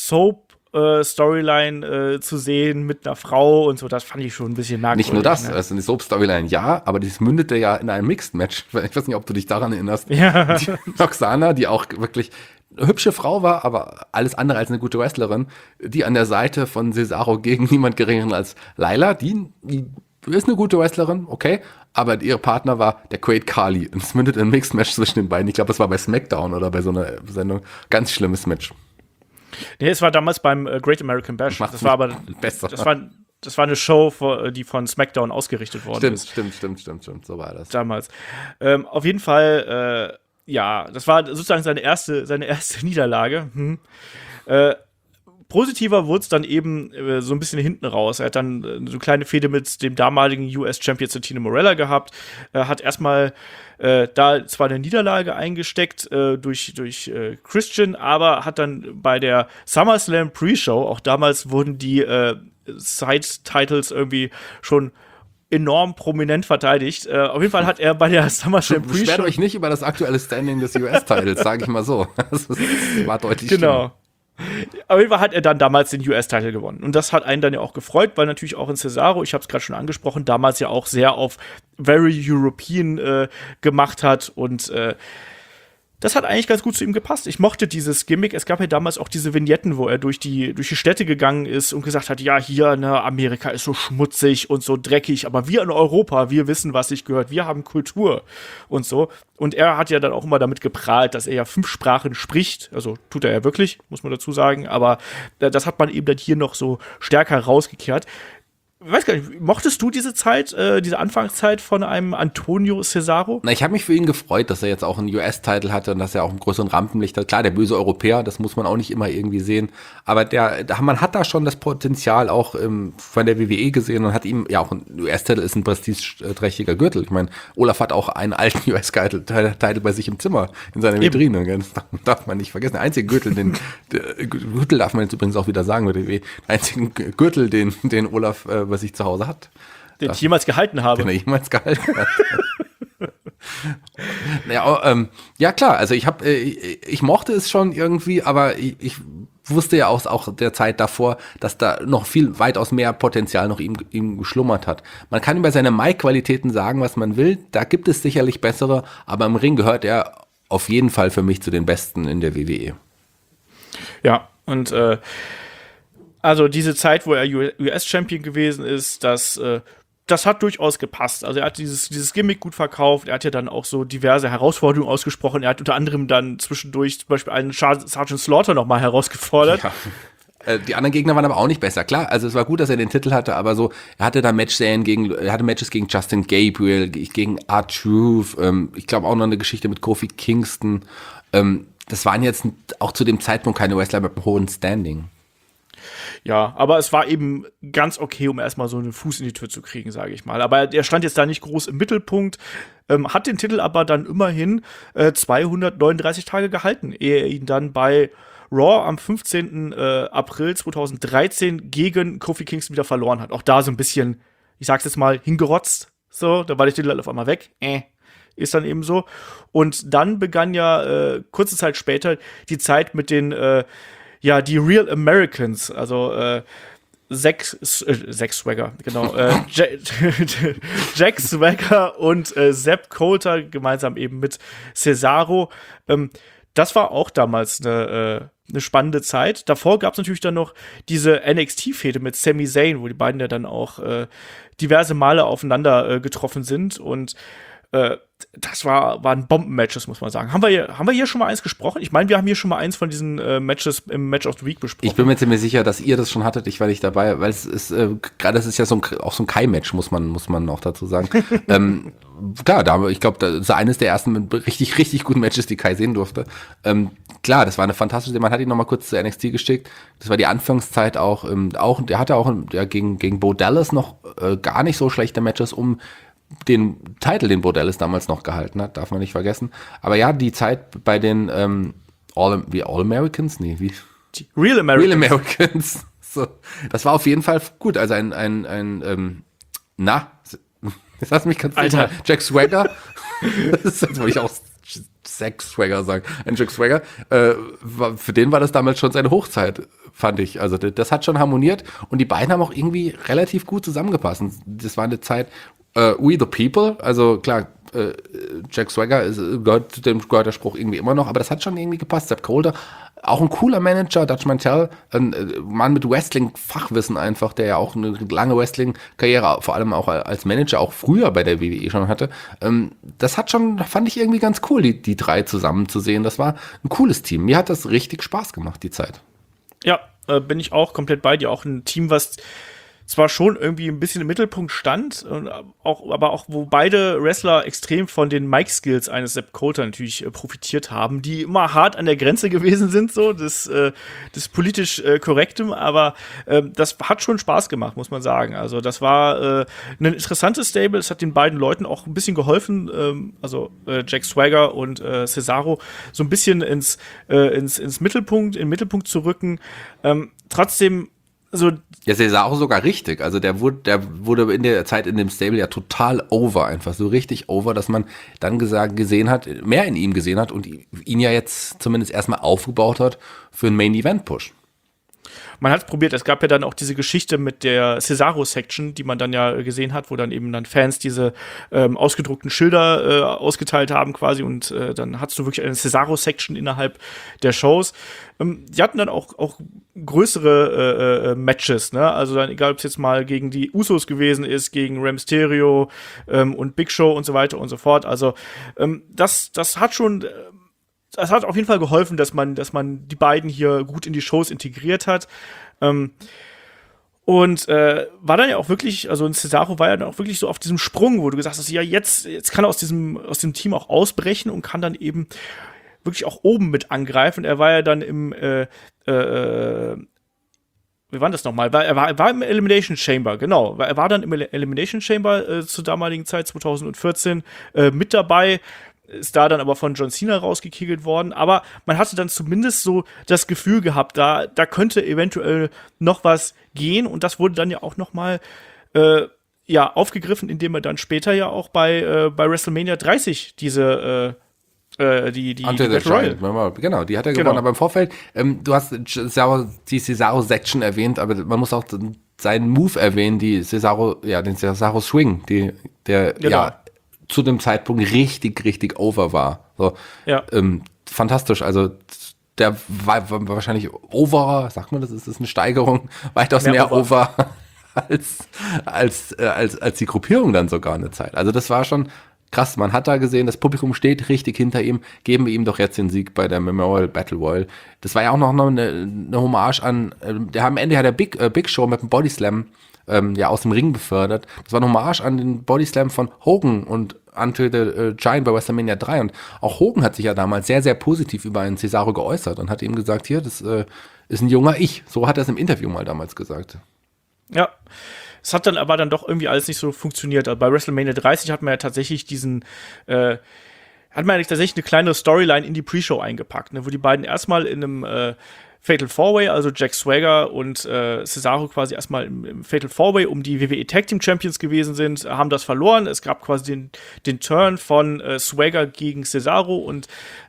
Soap-Storyline zu sehen mit einer Frau und so, das fand ich schon ein bisschen merkwürdig. Nicht nur das, ne? also eine Soap-Storyline, ja, aber das mündete ja in einem Mixed-Match. Ich weiß nicht, ob du dich daran erinnerst. Ja. Die Oksana, die auch wirklich eine hübsche Frau war, aber alles andere als eine gute Wrestlerin, die an der Seite von Cesaro gegen niemand geringeren als Laila, die ist eine gute Wrestlerin, okay, aber ihr Partner war der Great Khali. Und es mündet in ein Mixed-Match zwischen den beiden. Ich glaube, das war bei SmackDown oder bei so einer Sendung. Ganz schlimmes Match. Nee, es war damals beim Great American Bash. Das war aber besser. Das war eine Show, die von SmackDown ausgerichtet worden ist. Stimmt. So war das. Damals. Auf jeden Fall, Ja, das war sozusagen seine erste Niederlage. Positiver wurde es dann eben so ein bisschen hinten raus. Er hat dann so eine kleine Fehde mit dem damaligen US-Champion Santino Marella gehabt. Hat erstmal da zwar eine Niederlage eingesteckt durch Christian, aber hat dann bei der SummerSlam Pre-Show, auch damals wurden die Side-Titles irgendwie schon enorm prominent verteidigt. Auf jeden Fall hat er bei der SummerSlam Pre-Show... Beschwert euch nicht über das aktuelle Standing des US-Titles, sage ich mal so. Das war deutlich genau. Auf jeden Fall hat er dann damals den US-Title gewonnen. Und das hat einen dann ja auch gefreut, weil natürlich auch in Cesaro, ich habe es gerade schon angesprochen, damals ja auch sehr auf Very European gemacht hat. Und das hat eigentlich ganz gut zu ihm gepasst. Ich mochte dieses Gimmick. Es gab ja damals auch diese Vignetten, wo er durch die Städte gegangen ist und gesagt hat, ja, hier, ne, Amerika ist so schmutzig und so dreckig, aber wir in Europa, wir wissen, was sich gehört. Wir haben Kultur und so. Und er hat ja dann auch immer damit geprahlt, dass er ja 5 Sprachen spricht. Also tut er ja wirklich, muss man dazu sagen. Aber das hat man eben dann hier noch so stärker rausgekehrt. Ich weiß gar nicht, mochtest du diese Zeit, diese Anfangszeit von einem Antonio Cesaro? Na, ich habe mich für ihn gefreut, dass er jetzt auch einen US-Title hatte und dass er auch einen größeren Rampenlicht hat. Klar, der böse Europäer, das muss man auch nicht immer irgendwie sehen. Aber man hat da schon das Potenzial auch von der WWE gesehen und hat ihm, ja, auch ein US-Title ist ein prestigeträchtiger Gürtel. Ich meine, Olaf hat auch einen alten US-Title bei sich im Zimmer, in seiner Vitrine. Das darf man nicht vergessen. Der einzige Gürtel, Gürtel darf man jetzt übrigens auch wieder sagen, der einzige Gürtel, den Olaf was ich zu Hause hat. Den ich jemals gehalten habe. Den er jemals gehalten hat. Ja, klar, also ich mochte es schon irgendwie, aber ich wusste ja auch der Zeit davor, dass da noch weitaus mehr Potenzial noch ihm geschlummert hat. Man kann über seine Mic-Qualitäten sagen, was man will, da gibt es sicherlich bessere, aber im Ring gehört er auf jeden Fall für mich zu den Besten in der WWE. Ja, und also diese Zeit, wo er US-Champion gewesen ist, das hat durchaus gepasst. Also er hat dieses Gimmick gut verkauft, er hat ja dann auch so diverse Herausforderungen ausgesprochen. Er hat unter anderem dann zwischendurch zum Beispiel einen Sergeant Slaughter nochmal herausgefordert. Ja. Die anderen Gegner waren aber auch nicht besser. Klar, also es war gut, dass er den Titel hatte, aber so, er hatte da Matches gegen Justin Gabriel, gegen R-Truth, ich glaube auch noch eine Geschichte mit Kofi Kingston. Das waren jetzt auch zu dem Zeitpunkt keine Wrestler mit einem hohen Standing. Ja, aber es war eben ganz okay, um erstmal so einen Fuß in die Tür zu kriegen, sage ich mal. Aber er stand jetzt da nicht groß im Mittelpunkt, hat den Titel aber dann immerhin 239 Tage gehalten, ehe er ihn dann bei Raw am 15. April 2013 gegen Kofi Kingston wieder verloren hat. Auch da so ein bisschen, ich sag's jetzt mal, hingerotzt. So, da war der Titel auf einmal weg. Ist dann eben so. Und dann begann ja kurze Zeit später die Zeit mit den die Real Americans, also Zack Swagger, genau, Jack Swagger und Sepp Coulter gemeinsam eben mit Cesaro. Das war auch damals eine spannende Zeit. Davor gab es natürlich dann noch diese NXT-Fehde mit Sami Zayn, wo die beiden ja dann auch diverse Male aufeinander getroffen sind und das waren Bombenmatches, muss man sagen. Haben wir hier schon mal eins gesprochen? Ich meine, wir haben hier schon mal eins von diesen Matches im Match of the Week besprochen. Ich bin mir ziemlich sicher, dass ihr das schon hattet. Ich war nicht dabei, weil es ist gerade, das ist ja auch so ein Kai-Match, muss man auch dazu sagen. Klar, ich glaube, das ist eines der ersten richtig, richtig guten Matches, die Kai sehen durfte. Klar, das war eine fantastische, man hat ihn noch mal kurz zu NXT geschickt. Das war die Anfangszeit auch der hatte auch gegen Bo Dallas noch gar nicht so schlechte Matches, um den Titel, den Bo Dallas damals noch gehalten hat, darf man nicht vergessen. Aber ja, die Zeit bei den All-Americans? Nee, wie? Real Americans. Real Americans. So, das war auf jeden Fall gut. Also jetzt hast du mich ganz Alter. Jack Swagger. Jetzt wollte ich auch Zack Swagger sagen. Ein Jack Swagger. Für den war das damals schon seine Hochzeit, fand ich. Also das hat schon harmoniert und die beiden haben auch irgendwie relativ gut zusammengepasst. Das war eine Zeit, We the People, also klar, Jack Swagger gehört der Spruch irgendwie immer noch, aber das hat schon irgendwie gepasst. Sepp Coulter, auch ein cooler Manager, Dutch Mantell, ein Mann mit Wrestling-Fachwissen einfach, der ja auch eine lange Wrestling-Karriere, vor allem auch als Manager, auch früher bei der WWE schon hatte. Das fand ich irgendwie ganz cool, die drei zusammen zu sehen. Das war ein cooles Team. Mir hat das richtig Spaß gemacht, die Zeit. Ja, bin ich auch komplett bei dir. Auch ein Team, was zwar schon irgendwie ein bisschen im Mittelpunkt stand, aber auch wo beide Wrestler extrem von den Mic-Skills eines Sepp Coulter natürlich profitiert haben, die immer hart an der Grenze gewesen sind, so des politisch Korrektem, aber das hat schon Spaß gemacht, muss man sagen. Also das war ein interessantes Stable, es hat den beiden Leuten auch ein bisschen geholfen, Jack Swagger und Cesaro so ein bisschen in den Mittelpunkt zu rücken. Trotzdem so. Ja, Cesaro sogar richtig. Also der wurde in der Zeit in dem Stable ja total over, einfach so richtig over, dass man dann gesehen hat, mehr in ihm gesehen hat und ihn ja jetzt zumindest erstmal aufgebaut hat für einen Main-Event-Push. Man hat es probiert, es gab ja dann auch diese Geschichte mit der Cesaro-Section, die man dann ja gesehen hat, wo dann eben dann Fans diese ausgedruckten Schilder ausgeteilt haben quasi und dann hattest du wirklich eine Cesaro-Section innerhalb der Shows. Die hatten dann auch größere Matches, ne? Also dann, egal ob es jetzt mal gegen die Usos gewesen ist, gegen Rey Mysterio und Big Show und so weiter und so fort. Also das hat schon das hat auf jeden Fall geholfen, dass man die beiden hier gut in die Shows integriert hat. Und war dann ja auch wirklich, also Cesaro war ja dann auch wirklich so auf diesem Sprung, wo du gesagt hast, ja, jetzt kann er aus dem Team auch ausbrechen und kann dann eben wirklich auch oben mit angreifen. Er war ja dann im wie war das nochmal? Er war im Elimination Chamber, genau. Er war dann im Elimination Chamber zur damaligen Zeit, 2014, mit dabei. Ist da dann aber von John Cena rausgekegelt worden. Aber man hatte dann zumindest so das Gefühl gehabt, da könnte eventuell noch was gehen. Und das wurde dann ja auch noch mal aufgegriffen, indem er dann später ja auch bei WrestleMania 30 diese die Battle Royale. Genau, die hat er gewonnen. Aber im Vorfeld, du hast die Cesaro-Section erwähnt, aber man muss auch seinen Move erwähnen, den Cesaro Swing, der zu dem Zeitpunkt richtig over war. So, ja. Fantastisch, also der war wahrscheinlich overer, sagt man das, ist das eine Steigerung, weitaus mehr over als die Gruppierung dann sogar eine Zeit. Also das war schon krass, man hat da gesehen, das Publikum steht richtig hinter ihm, geben wir ihm doch jetzt den Sieg bei der Memorial Battle Royal. Das war ja auch noch eine Hommage an, am Ende hat der Big Show mit dem Bodyslam aus dem Ring befördert. Das war eine Hommage an den Bodyslam von Hogan und Andre the Giant bei WrestleMania 3. Und auch Hogan hat sich ja damals sehr, sehr positiv über einen Cesaro geäußert und hat ihm gesagt, hier, das ist ein junger Ich. So hat er es im Interview mal damals gesagt. Ja. Es hat dann aber doch irgendwie alles nicht so funktioniert. Also bei WrestleMania 30 hat man ja tatsächlich eine kleine Storyline in die Pre-Show eingepackt, ne, wo die beiden erstmal in einem Fatal 4-Way, also Jack Swagger und Cesaro quasi erstmal im Fatal 4-Way um die WWE Tag Team Champions gewesen sind, haben das verloren. Es gab quasi den Turn von Swagger gegen Cesaro und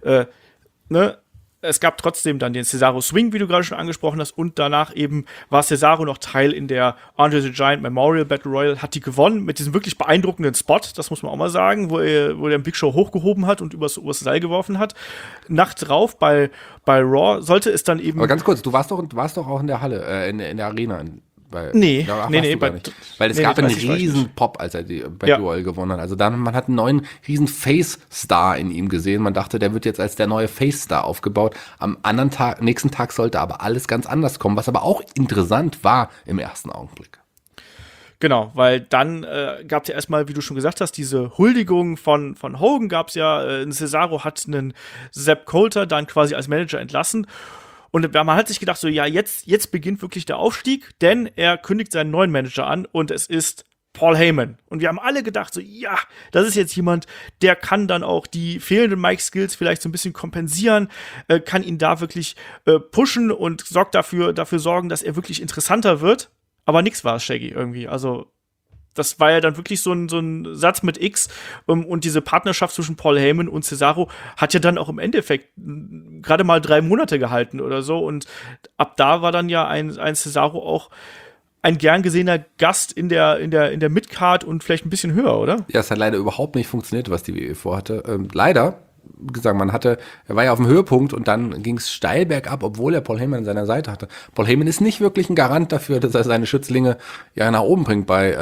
es gab trotzdem dann den Cesaro Swing, wie du gerade schon angesprochen hast, und danach eben war Cesaro noch Teil in der Andre the Giant Memorial Battle Royal, hat die gewonnen mit diesem wirklich beeindruckenden Spot, das muss man auch mal sagen, wo er den Big Show hochgehoben hat und übers Seil geworfen hat. Nacht drauf bei Raw sollte es dann eben. Aber ganz kurz, du warst doch auch in der Halle, in der Arena. Nee. Weil es gab einen riesen Pop, als er die Battle Royale gewonnen hat. Also man hat einen neuen riesen Face-Star in ihm gesehen. Man dachte, der wird jetzt als der neue Face-Star aufgebaut. Am nächsten Tag sollte aber alles ganz anders kommen, was aber auch interessant war im ersten Augenblick. Genau, weil dann gab es ja erstmal, wie du schon gesagt hast, diese Huldigung von Hogan gab es ja. Cesaro hat einen Sepp Coulter dann quasi als Manager entlassen. Und man hat sich gedacht, so, ja, jetzt beginnt wirklich der Aufstieg, denn er kündigt seinen neuen Manager an und es ist Paul Heyman. Und wir haben alle gedacht, so, ja, das ist jetzt jemand, der kann dann auch die fehlenden Mic-Skills vielleicht so ein bisschen kompensieren, kann ihn da wirklich pushen und dafür sorgen, dass er wirklich interessanter wird. Aber nix war es, Shaggy, irgendwie. Also das war ja dann wirklich so ein Satz mit X und diese Partnerschaft zwischen Paul Heyman und Cesaro hat ja dann auch im Endeffekt gerade mal 3 Monate gehalten oder so und ab da war dann ja ein Cesaro auch ein gern gesehener Gast in der Midcard und vielleicht ein bisschen höher, oder? Ja, es hat leider überhaupt nicht funktioniert, was die WWE vorhatte. Leider, wie gesagt, er war ja auf dem Höhepunkt und dann ging es steil bergab, obwohl er Paul Heyman an seiner Seite hatte. Paul Heyman ist nicht wirklich ein Garant dafür, dass er seine Schützlinge ja nach oben bringt bei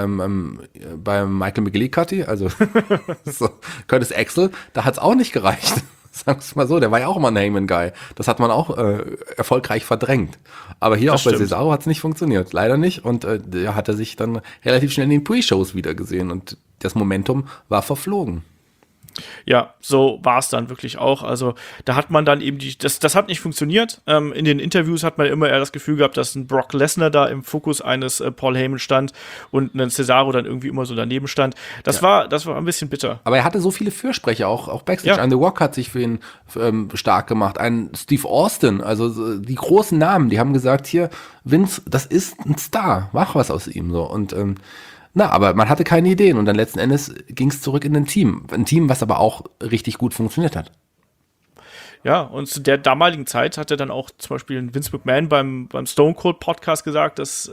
Michael McGillicuddy, also so, Curtis Axel, da hat es auch nicht gereicht. Sagen wir es mal so, der war ja auch immer ein Heyman-Guy. Das hat man auch erfolgreich verdrängt. Aber hier Das auch bei stimmt. Cesaro hat es nicht funktioniert. Leider nicht. Und der hat er sich dann relativ schnell in den Pre-Shows wieder gesehen. Und das Momentum war verflogen. Ja, so war es dann wirklich auch. Also da hat man dann eben das hat nicht funktioniert. In den Interviews hat man immer eher das Gefühl gehabt, dass ein Brock Lesnar da im Fokus eines Paul Heyman stand und ein Cesaro dann irgendwie immer so daneben stand. Das war ein bisschen bitter. Aber er hatte so viele Fürsprecher, auch Backstage. Ja. Ein The Rock hat sich für ihn stark gemacht. Ein Steve Austin, also die großen Namen, die haben gesagt, hier, Vince, das ist ein Star, mach was aus ihm. So. Und aber man hatte keine Ideen und dann letzten Endes ging es zurück in ein Team. Ein Team, was aber auch richtig gut funktioniert hat. Ja, und zu der damaligen Zeit hat er dann auch zum Beispiel Vince McMahon beim Stone Cold Podcast gesagt, dass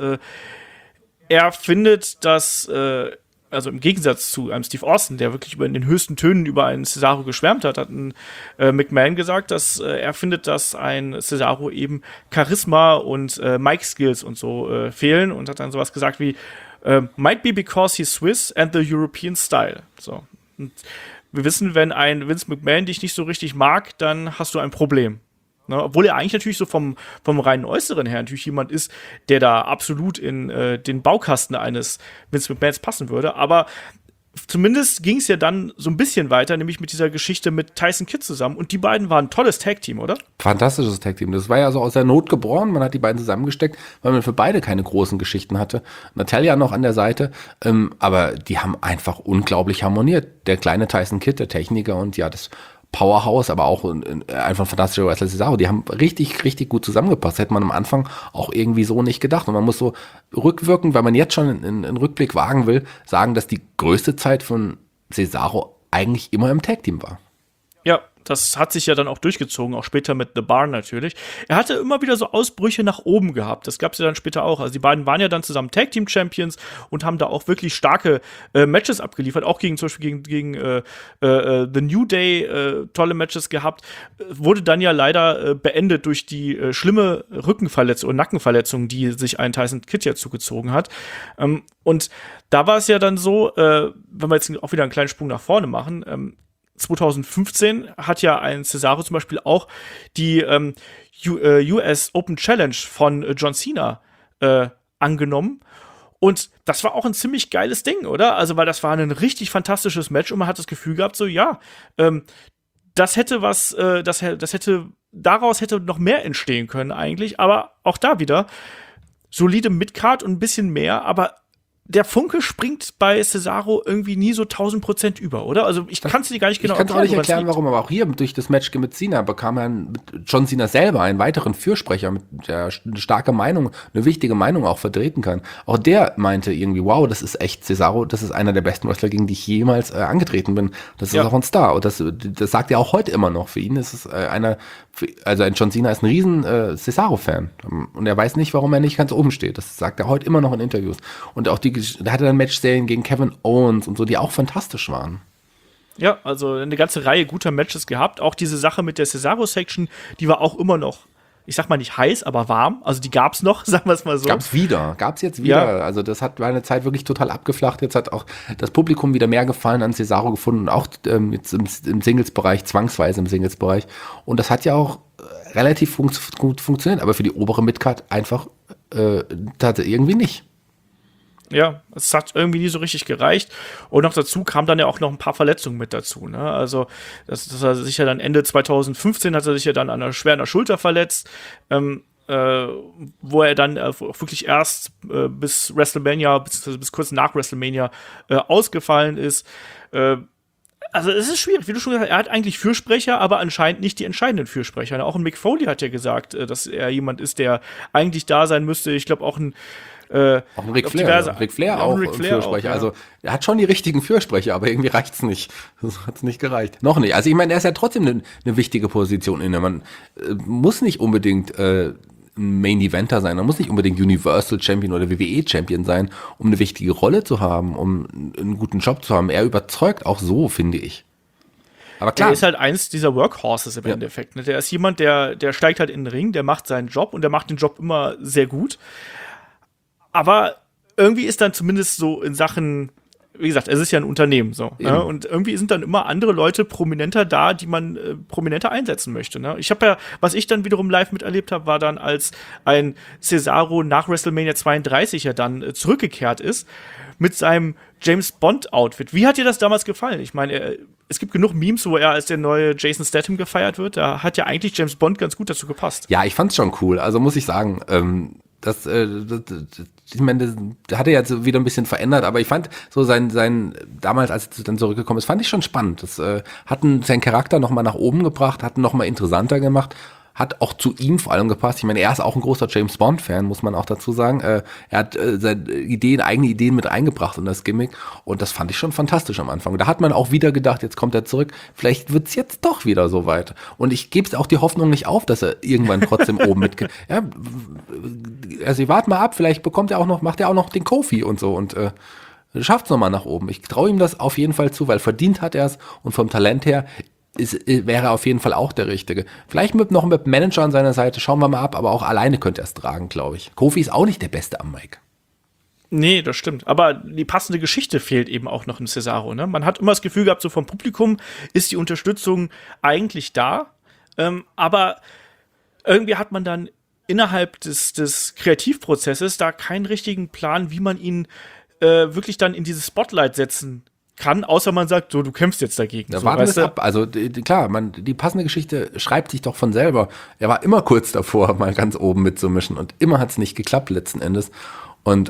er findet, dass also im Gegensatz zu einem Steve Austin, der wirklich in den höchsten Tönen über einen Cesaro geschwärmt hat, hat ein McMahon gesagt, dass er findet, dass ein Cesaro eben Charisma und Mic-Skills und so fehlen und hat dann sowas gesagt wie might be because he's Swiss and the European style. So. Und wir wissen, wenn ein Vince McMahon dich nicht so richtig mag, dann hast du ein Problem. Ne? Obwohl er eigentlich natürlich so vom reinen Äußeren her natürlich jemand ist, der da absolut in den Baukasten eines Vince McMahons passen würde. Aber zumindest ging es ja dann so ein bisschen weiter, nämlich mit dieser Geschichte mit Tyson Kidd zusammen. Und die beiden waren ein tolles Tag-Team, oder? Fantastisches Tag-Team. Das war ja so aus der Not geboren. Man hat die beiden zusammengesteckt, weil man für beide keine großen Geschichten hatte. Natalia noch an der Seite. Aber die haben einfach unglaublich harmoniert. Der kleine Tyson Kidd, der Techniker und ja, das Powerhouse, aber auch einfach ein fantastischer Wrestler Cesaro. Die haben richtig, richtig gut zusammengepasst. Hätte man am Anfang auch irgendwie so nicht gedacht. Und man muss so rückwirkend, weil man jetzt schon einen Rückblick wagen will, sagen, dass die größte Zeit von Cesaro eigentlich immer im Tag-Team war. Ja, das hat sich ja dann auch durchgezogen, auch später mit The Bar natürlich. Er hatte immer wieder so Ausbrüche nach oben gehabt. Das gab es ja dann später auch. Also die beiden waren ja dann zusammen Tag-Team-Champions und haben da auch wirklich starke Matches abgeliefert. Auch zum Beispiel gegen The New Day tolle Matches gehabt. Wurde dann ja leider beendet durch die schlimme Rückenverletzung und Nackenverletzung, die sich ein Tyson Kidd ja zugezogen hat. Und da war es ja dann so, wenn wir jetzt auch wieder einen kleinen Sprung nach vorne machen, 2015 hat ja ein Cesaro zum Beispiel auch die US Open Challenge von John Cena angenommen. Und das war auch ein ziemlich geiles Ding, oder? Also, weil das war ein richtig fantastisches Match und man hat das Gefühl gehabt, so, ja, das hätte daraus hätte noch mehr entstehen können eigentlich. Aber auch da wieder solide Midcard und ein bisschen mehr, aber der Funke springt bei Cesaro irgendwie nie so 1000% über, oder? Also ich kann es dir gar nicht genau erklären. Ich kann es auch nicht erklären, warum, aber auch hier durch das Match mit Cena bekam er mit John Cena selber einen weiteren Fürsprecher, mit der eine starke Meinung, eine wichtige Meinung auch vertreten kann. Auch der meinte irgendwie, wow, das ist echt Cesaro, das ist einer der besten Wrestler, gegen die ich jemals angetreten bin. Das ist auch ein Star. Und das sagt er auch heute immer noch. Für ihn ist es ein John Cena ist ein riesen Cesaro-Fan. Und er weiß nicht, warum er nicht ganz oben steht. Das sagt er heute immer noch in Interviews. Und auch da hatte er dann Matchserien gegen Kevin Owens und so, die auch fantastisch waren. Ja, also eine ganze Reihe guter Matches gehabt. Auch diese Sache mit der Cesaro-Section, die war auch immer noch, ich sag mal nicht heiß, aber warm. Also die gab's noch, sagen wir es mal so. Gab's jetzt wieder. Ja. Also das hat eine Zeit wirklich total abgeflacht. Jetzt hat auch das Publikum wieder mehr Gefallen an Cesaro gefunden, auch jetzt im Singles-Bereich, zwangsweise im Singles-Bereich. Und das hat ja auch relativ gut funktioniert, aber für die obere Midcard einfach irgendwie nicht. Ja, es hat irgendwie nie so richtig gereicht. Und noch dazu kamen dann ja auch noch ein paar Verletzungen mit dazu. Ne? Also, das er sich ja dann Ende 2015 hat er sich ja dann schwer an der Schulter verletzt, wo er dann wirklich erst bis WrestleMania, bis kurz nach WrestleMania ausgefallen ist. Also es ist schwierig, wie du schon gesagt hast, er hat eigentlich Fürsprecher, aber anscheinend nicht die entscheidenden Fürsprecher. Auch ein Mick Foley hat ja gesagt, dass er jemand ist, der eigentlich da sein müsste. Ich glaube auch ein Ric Flair. Ric Flair auch Fürsprecher. Auch, ja. Also er hat schon die richtigen Fürsprecher, aber irgendwie reicht's nicht. Das hat's nicht gereicht. Noch nicht. Also ich meine, er ist ja trotzdem eine wichtige Position inne. Man muss nicht unbedingt ein Main Eventer sein. Man muss nicht unbedingt Universal Champion oder WWE Champion sein, um eine wichtige Rolle zu haben, um einen guten Job zu haben. Er überzeugt auch so, finde ich. Aber klar. Der ist halt eins dieser Workhorses im Endeffekt. Ne? Der ist jemand, der steigt halt in den Ring, der macht seinen Job und der macht den Job immer sehr gut. Aber irgendwie ist dann zumindest so in Sachen wie gesagt, es ist ja ein Unternehmen so. Ne? Und irgendwie sind dann immer andere Leute prominenter da, die man prominenter einsetzen möchte. Ne? Ich habe ja, was ich dann wiederum live miterlebt habe, war dann, als ein Cesaro nach WrestleMania 32 ja dann zurückgekehrt ist mit seinem James Bond-Outfit. Wie hat dir das damals gefallen? Ich meine, es gibt genug Memes, wo er als der neue Jason Statham gefeiert wird. Da hat ja eigentlich James Bond ganz gut dazu gepasst. Ja, ich fand's schon cool. Also muss ich sagen, ich meine, das hat er jetzt wieder ein bisschen verändert, aber ich fand so sein damals, als er dann zurückgekommen ist, fand ich schon spannend. Das hat seinen Charakter nochmal nach oben gebracht, hat ihn nochmal interessanter gemacht, hat auch zu ihm vor allem gepasst. Ich meine, er ist auch ein großer James Bond-Fan, muss man auch dazu sagen. Er hat seine eigene Ideen mit eingebracht in das Gimmick und das fand ich schon fantastisch am Anfang. Da hat man auch wieder gedacht, jetzt kommt er zurück, vielleicht wird's jetzt doch wieder so weit. Und ich gebe auch die Hoffnung nicht auf, dass er irgendwann trotzdem oben mit. Ja, also ich warte mal ab, vielleicht macht er auch noch den Kofi und so und schafft's nochmal nach oben. Ich traue ihm das auf jeden Fall zu, weil verdient hat er es und vom Talent her wäre auf jeden Fall auch der Richtige. Vielleicht noch mit Manager an seiner Seite, schauen wir mal ab, aber auch alleine könnte er es tragen, glaube ich. Kofi ist auch nicht der Beste am Mic. Nee, das stimmt. Aber die passende Geschichte fehlt eben auch noch in Cesaro. Ne? Man hat immer das Gefühl gehabt, so vom Publikum ist die Unterstützung eigentlich da. Aber irgendwie hat man dann innerhalb des Kreativprozesses da keinen richtigen Plan, wie man ihn wirklich dann in dieses Spotlight setzen kann, außer man sagt, so, du kämpfst jetzt dagegen. Da so, warten wir es ab. Also klar, die passende Geschichte schreibt sich doch von selber. Er war immer kurz davor, mal ganz oben mitzumischen und immer hat es nicht geklappt letzten Endes. Und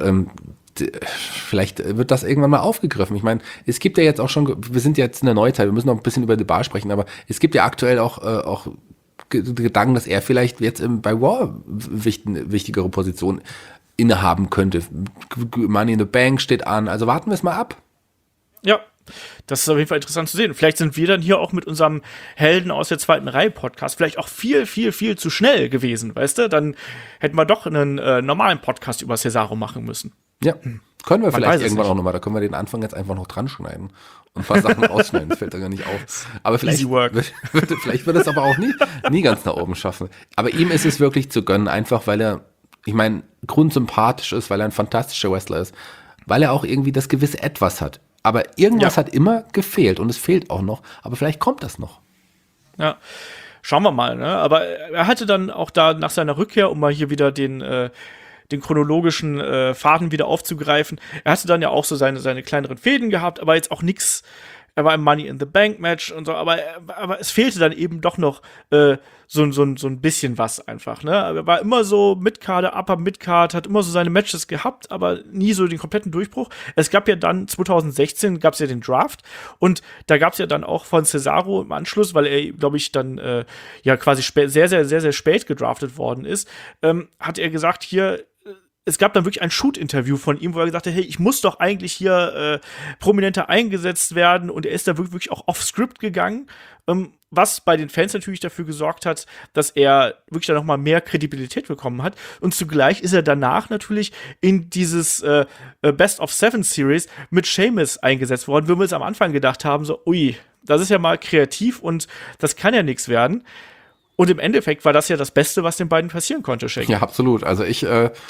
vielleicht wird das irgendwann mal aufgegriffen. Ich meine, es gibt ja jetzt auch schon, wir sind jetzt in der Neuzeit, wir müssen noch ein bisschen über die Bar sprechen, aber es gibt ja aktuell auch Gedanken, dass er vielleicht jetzt bei Raw wichtigere Position innehaben könnte. Money in the Bank steht an, also warten wir es mal ab. Ja, das ist auf jeden Fall interessant zu sehen. Vielleicht sind wir dann hier auch mit unserem Helden aus der zweiten Reihe Podcast vielleicht auch viel, viel, viel zu schnell gewesen, weißt du? Dann hätten wir doch einen normalen Podcast über Cesaro machen müssen. Ja, können wir Man vielleicht weiß es irgendwann nicht. auch nochmal. Da können wir den Anfang jetzt einfach noch dran schneiden und ein paar Sachen rausschneiden. Das fällt da gar nicht auf. Aber vielleicht Easy work. Vielleicht wird es aber auch nie ganz nach oben schaffen. Aber ihm ist es wirklich zu gönnen, einfach weil er, ich meine, grundsympathisch ist, weil er ein fantastischer Wrestler ist, weil er auch irgendwie das gewisse Etwas hat. Aber irgendwas hat immer gefehlt und es fehlt auch noch. Aber vielleicht kommt das noch. Ja, schauen wir mal. Ne? Aber er hatte dann auch da nach seiner Rückkehr, um mal hier wieder den chronologischen Faden wieder aufzugreifen, er hatte dann ja auch so seine kleineren Fäden gehabt, aber jetzt auch nichts. Er war im Money in the Bank Match und so, aber es fehlte dann eben doch noch so ein bisschen was einfach, ne? Er war immer so Mid-Card, Upper Mid-Card, hat immer so seine Matches gehabt, aber nie so den kompletten Durchbruch. Es gab ja dann 2016 gab's ja den Draft und da gab's ja dann auch von Cesaro im Anschluss, weil er, glaube ich, dann ja quasi sehr, sehr, sehr, sehr spät gedraftet worden ist, hat er gesagt, hier, es gab dann wirklich ein Shoot-Interview von ihm, wo er gesagt hat, hey, ich muss doch eigentlich hier prominenter eingesetzt werden, und er ist da wirklich auch off-Script gegangen, was bei den Fans natürlich dafür gesorgt hat, dass er wirklich dann noch mal mehr Kredibilität bekommen hat, und zugleich ist er danach natürlich in dieses Best of Seven Series mit Sheamus eingesetzt worden, wo wir uns am Anfang gedacht haben, so, ui, das ist ja mal kreativ und das kann ja nichts werden. Und im Endeffekt war das ja das Beste, was den beiden passieren konnte, Shane. Ja, absolut. Also ich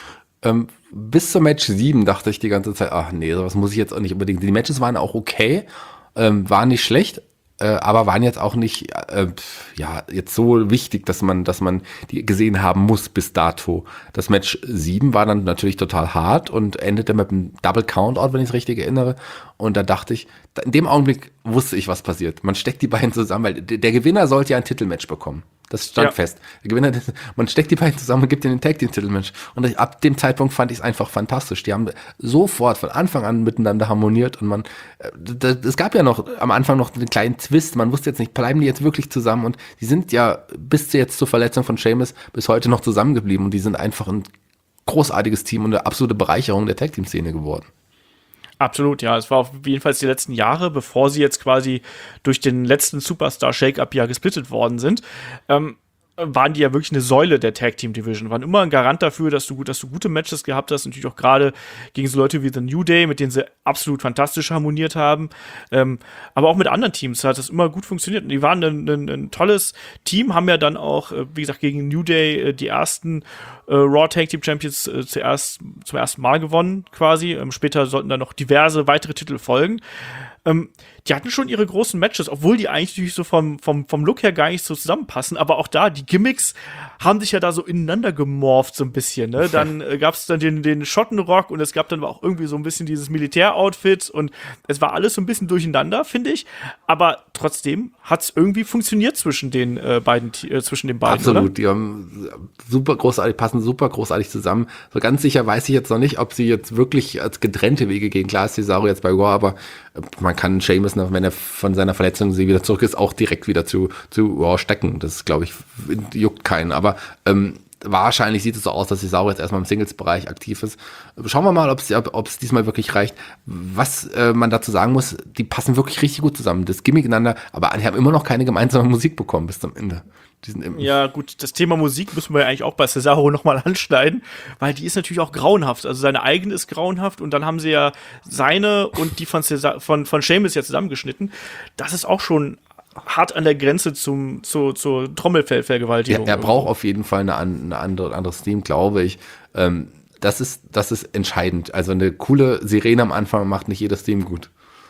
bis zum Match 7 dachte ich die ganze Zeit, ach nee, sowas muss ich jetzt auch nicht unbedingt. Die Matches waren auch okay, waren nicht schlecht, aber waren jetzt auch nicht jetzt so wichtig, dass man die gesehen haben muss bis dato. Das Match 7 war dann natürlich total hart und endete mit einem Double Countout, wenn ich es richtig erinnere. Und da dachte ich, in dem Augenblick wusste ich, was passiert. Man steckt die beiden zusammen, weil der Gewinner sollte ja ein Titelmatch bekommen. Das stand fest. Der Gewinner, man steckt die beiden zusammen und gibt ihnen den Tag-Team-Titelmatch. Und ab dem Zeitpunkt fand ich es einfach fantastisch. Die haben sofort von Anfang an miteinander harmoniert und es gab ja noch am Anfang noch einen kleinen Twist. Man wusste jetzt nicht, bleiben die jetzt wirklich zusammen? Und die sind ja bis jetzt zur Verletzung von Sheamus bis heute noch zusammengeblieben und die sind einfach ein großartiges Team und eine absolute Bereicherung der Tag-Team-Szene geworden. Absolut, ja. Es war auf jeden Fall die letzten Jahre, bevor sie jetzt quasi durch den letzten Superstar-Shake-Up ja gesplittet worden sind. waren die ja wirklich eine Säule der Tag Team Division, waren immer ein Garant dafür, dass du gute Matches gehabt hast, natürlich auch gerade gegen so Leute wie The New Day, mit denen sie absolut fantastisch harmoniert haben, aber auch mit anderen Teams hat das immer gut funktioniert und die waren ein tolles Team, haben ja dann auch, wie gesagt, gegen New Day die ersten Raw Tag Team Champions zum ersten Mal gewonnen quasi, später sollten dann noch diverse weitere Titel folgen. Die hatten schon ihre großen Matches, obwohl die eigentlich so vom Look her gar nicht so zusammenpassen. Aber auch da, die Gimmicks haben sich ja da so ineinander gemorpht so ein bisschen. Ne? Dann gab's dann den Schottenrock und es gab dann auch irgendwie so ein bisschen dieses Militäroutfit und es war alles so ein bisschen durcheinander, finde ich. Aber trotzdem hat's irgendwie funktioniert zwischen den beiden. Absolut, oder? die haben passen super großartig zusammen. So ganz sicher weiß ich jetzt noch nicht, ob sie jetzt wirklich als getrennte Wege gehen. Klar ist Cesaro jetzt bei Raw, aber man kann Sheamus, wenn er von seiner Verletzung wieder zurück ist, auch direkt wieder zu Raw stecken. Das, glaube ich, juckt keinen. Aber wahrscheinlich sieht es so aus, dass Cesaro jetzt erstmal im Singles-Bereich aktiv ist. Schauen wir mal, ob es diesmal wirklich reicht. Was man dazu sagen muss, die passen wirklich richtig gut zusammen. Das Gimmick ineinander, aber die haben immer noch keine gemeinsame Musik bekommen bis zum Ende. Ja, gut, das Thema Musik müssen wir ja eigentlich auch bei Cesaro nochmal anschneiden, weil die ist natürlich auch grauenhaft. Also seine eigene ist grauenhaft und dann haben sie ja seine und die von Sheamus ja zusammengeschnitten. Das ist auch schon hart an der Grenze zur Trommelfellvergewaltigung. Er braucht auf jeden Fall ein anderes Theme, glaube ich. Das ist entscheidend. Also eine coole Sirene am Anfang macht nicht jedes Theme gut.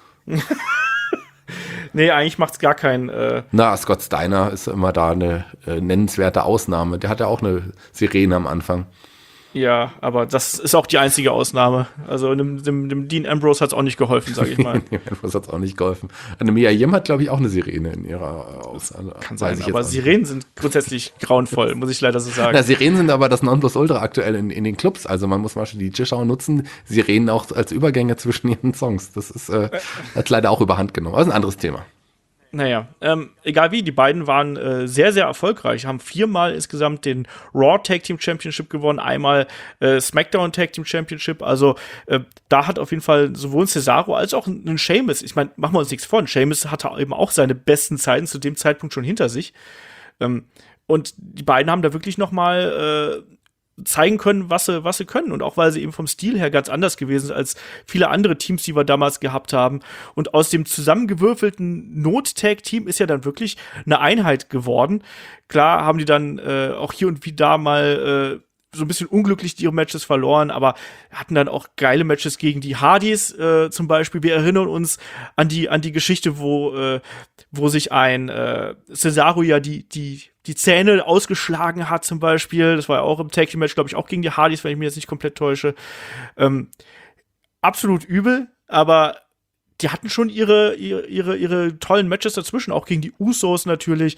Nee, eigentlich macht's gar keinen. Scott Steiner ist immer da eine nennenswerte Ausnahme. Der hat ja auch eine Sirene am Anfang. Ja, aber das ist auch die einzige Ausnahme. Also dem Dean Ambrose hat's auch nicht geholfen, sage ich mal. Dean Ambrose hat's auch nicht geholfen. Eine Mia Yim hat, glaube ich, auch eine Sirene in ihrer Ausnahme. Kann sein, aber Sirenen sind grundsätzlich grauenvoll, muss ich leider so sagen. Na, Sirenen sind aber das Nonplusultra aktuell in den Clubs. Also man muss zum Beispiel die Zuschauer nutzen, Sirenen auch als Übergänge zwischen ihren Songs. Das ist hat leider auch überhand genommen. Aber das ist ein anderes Thema. Naja, egal wie, die beiden waren sehr, sehr erfolgreich, haben 4-mal insgesamt den Raw Tag Team Championship gewonnen, einmal SmackDown Tag Team Championship, also da hat auf jeden Fall sowohl Cesaro als auch ein Sheamus, ich meine, machen wir uns nichts vor, Sheamus hatte eben auch seine besten Zeiten zu dem Zeitpunkt schon hinter sich und die beiden haben da wirklich noch mal zeigen können, was sie können. Und auch, weil sie eben vom Stil her ganz anders gewesen sind als viele andere Teams, die wir damals gehabt haben. Und aus dem zusammengewürfelten Not-Tag-Team ist ja dann wirklich eine Einheit geworden. Klar haben die dann auch hier und wieder mal so ein bisschen unglücklich ihre Matches verloren, aber hatten dann auch geile Matches gegen die Hardys zum Beispiel. Wir erinnern uns an die Geschichte, wo sich ein Cesaro ja die Zähne ausgeschlagen hat zum Beispiel. Das war ja auch im Tag Team Match, glaube ich, auch gegen die Hardys, wenn ich mich jetzt nicht komplett täusche. Absolut übel, aber die hatten schon ihre tollen Matches dazwischen, auch gegen die Usos natürlich.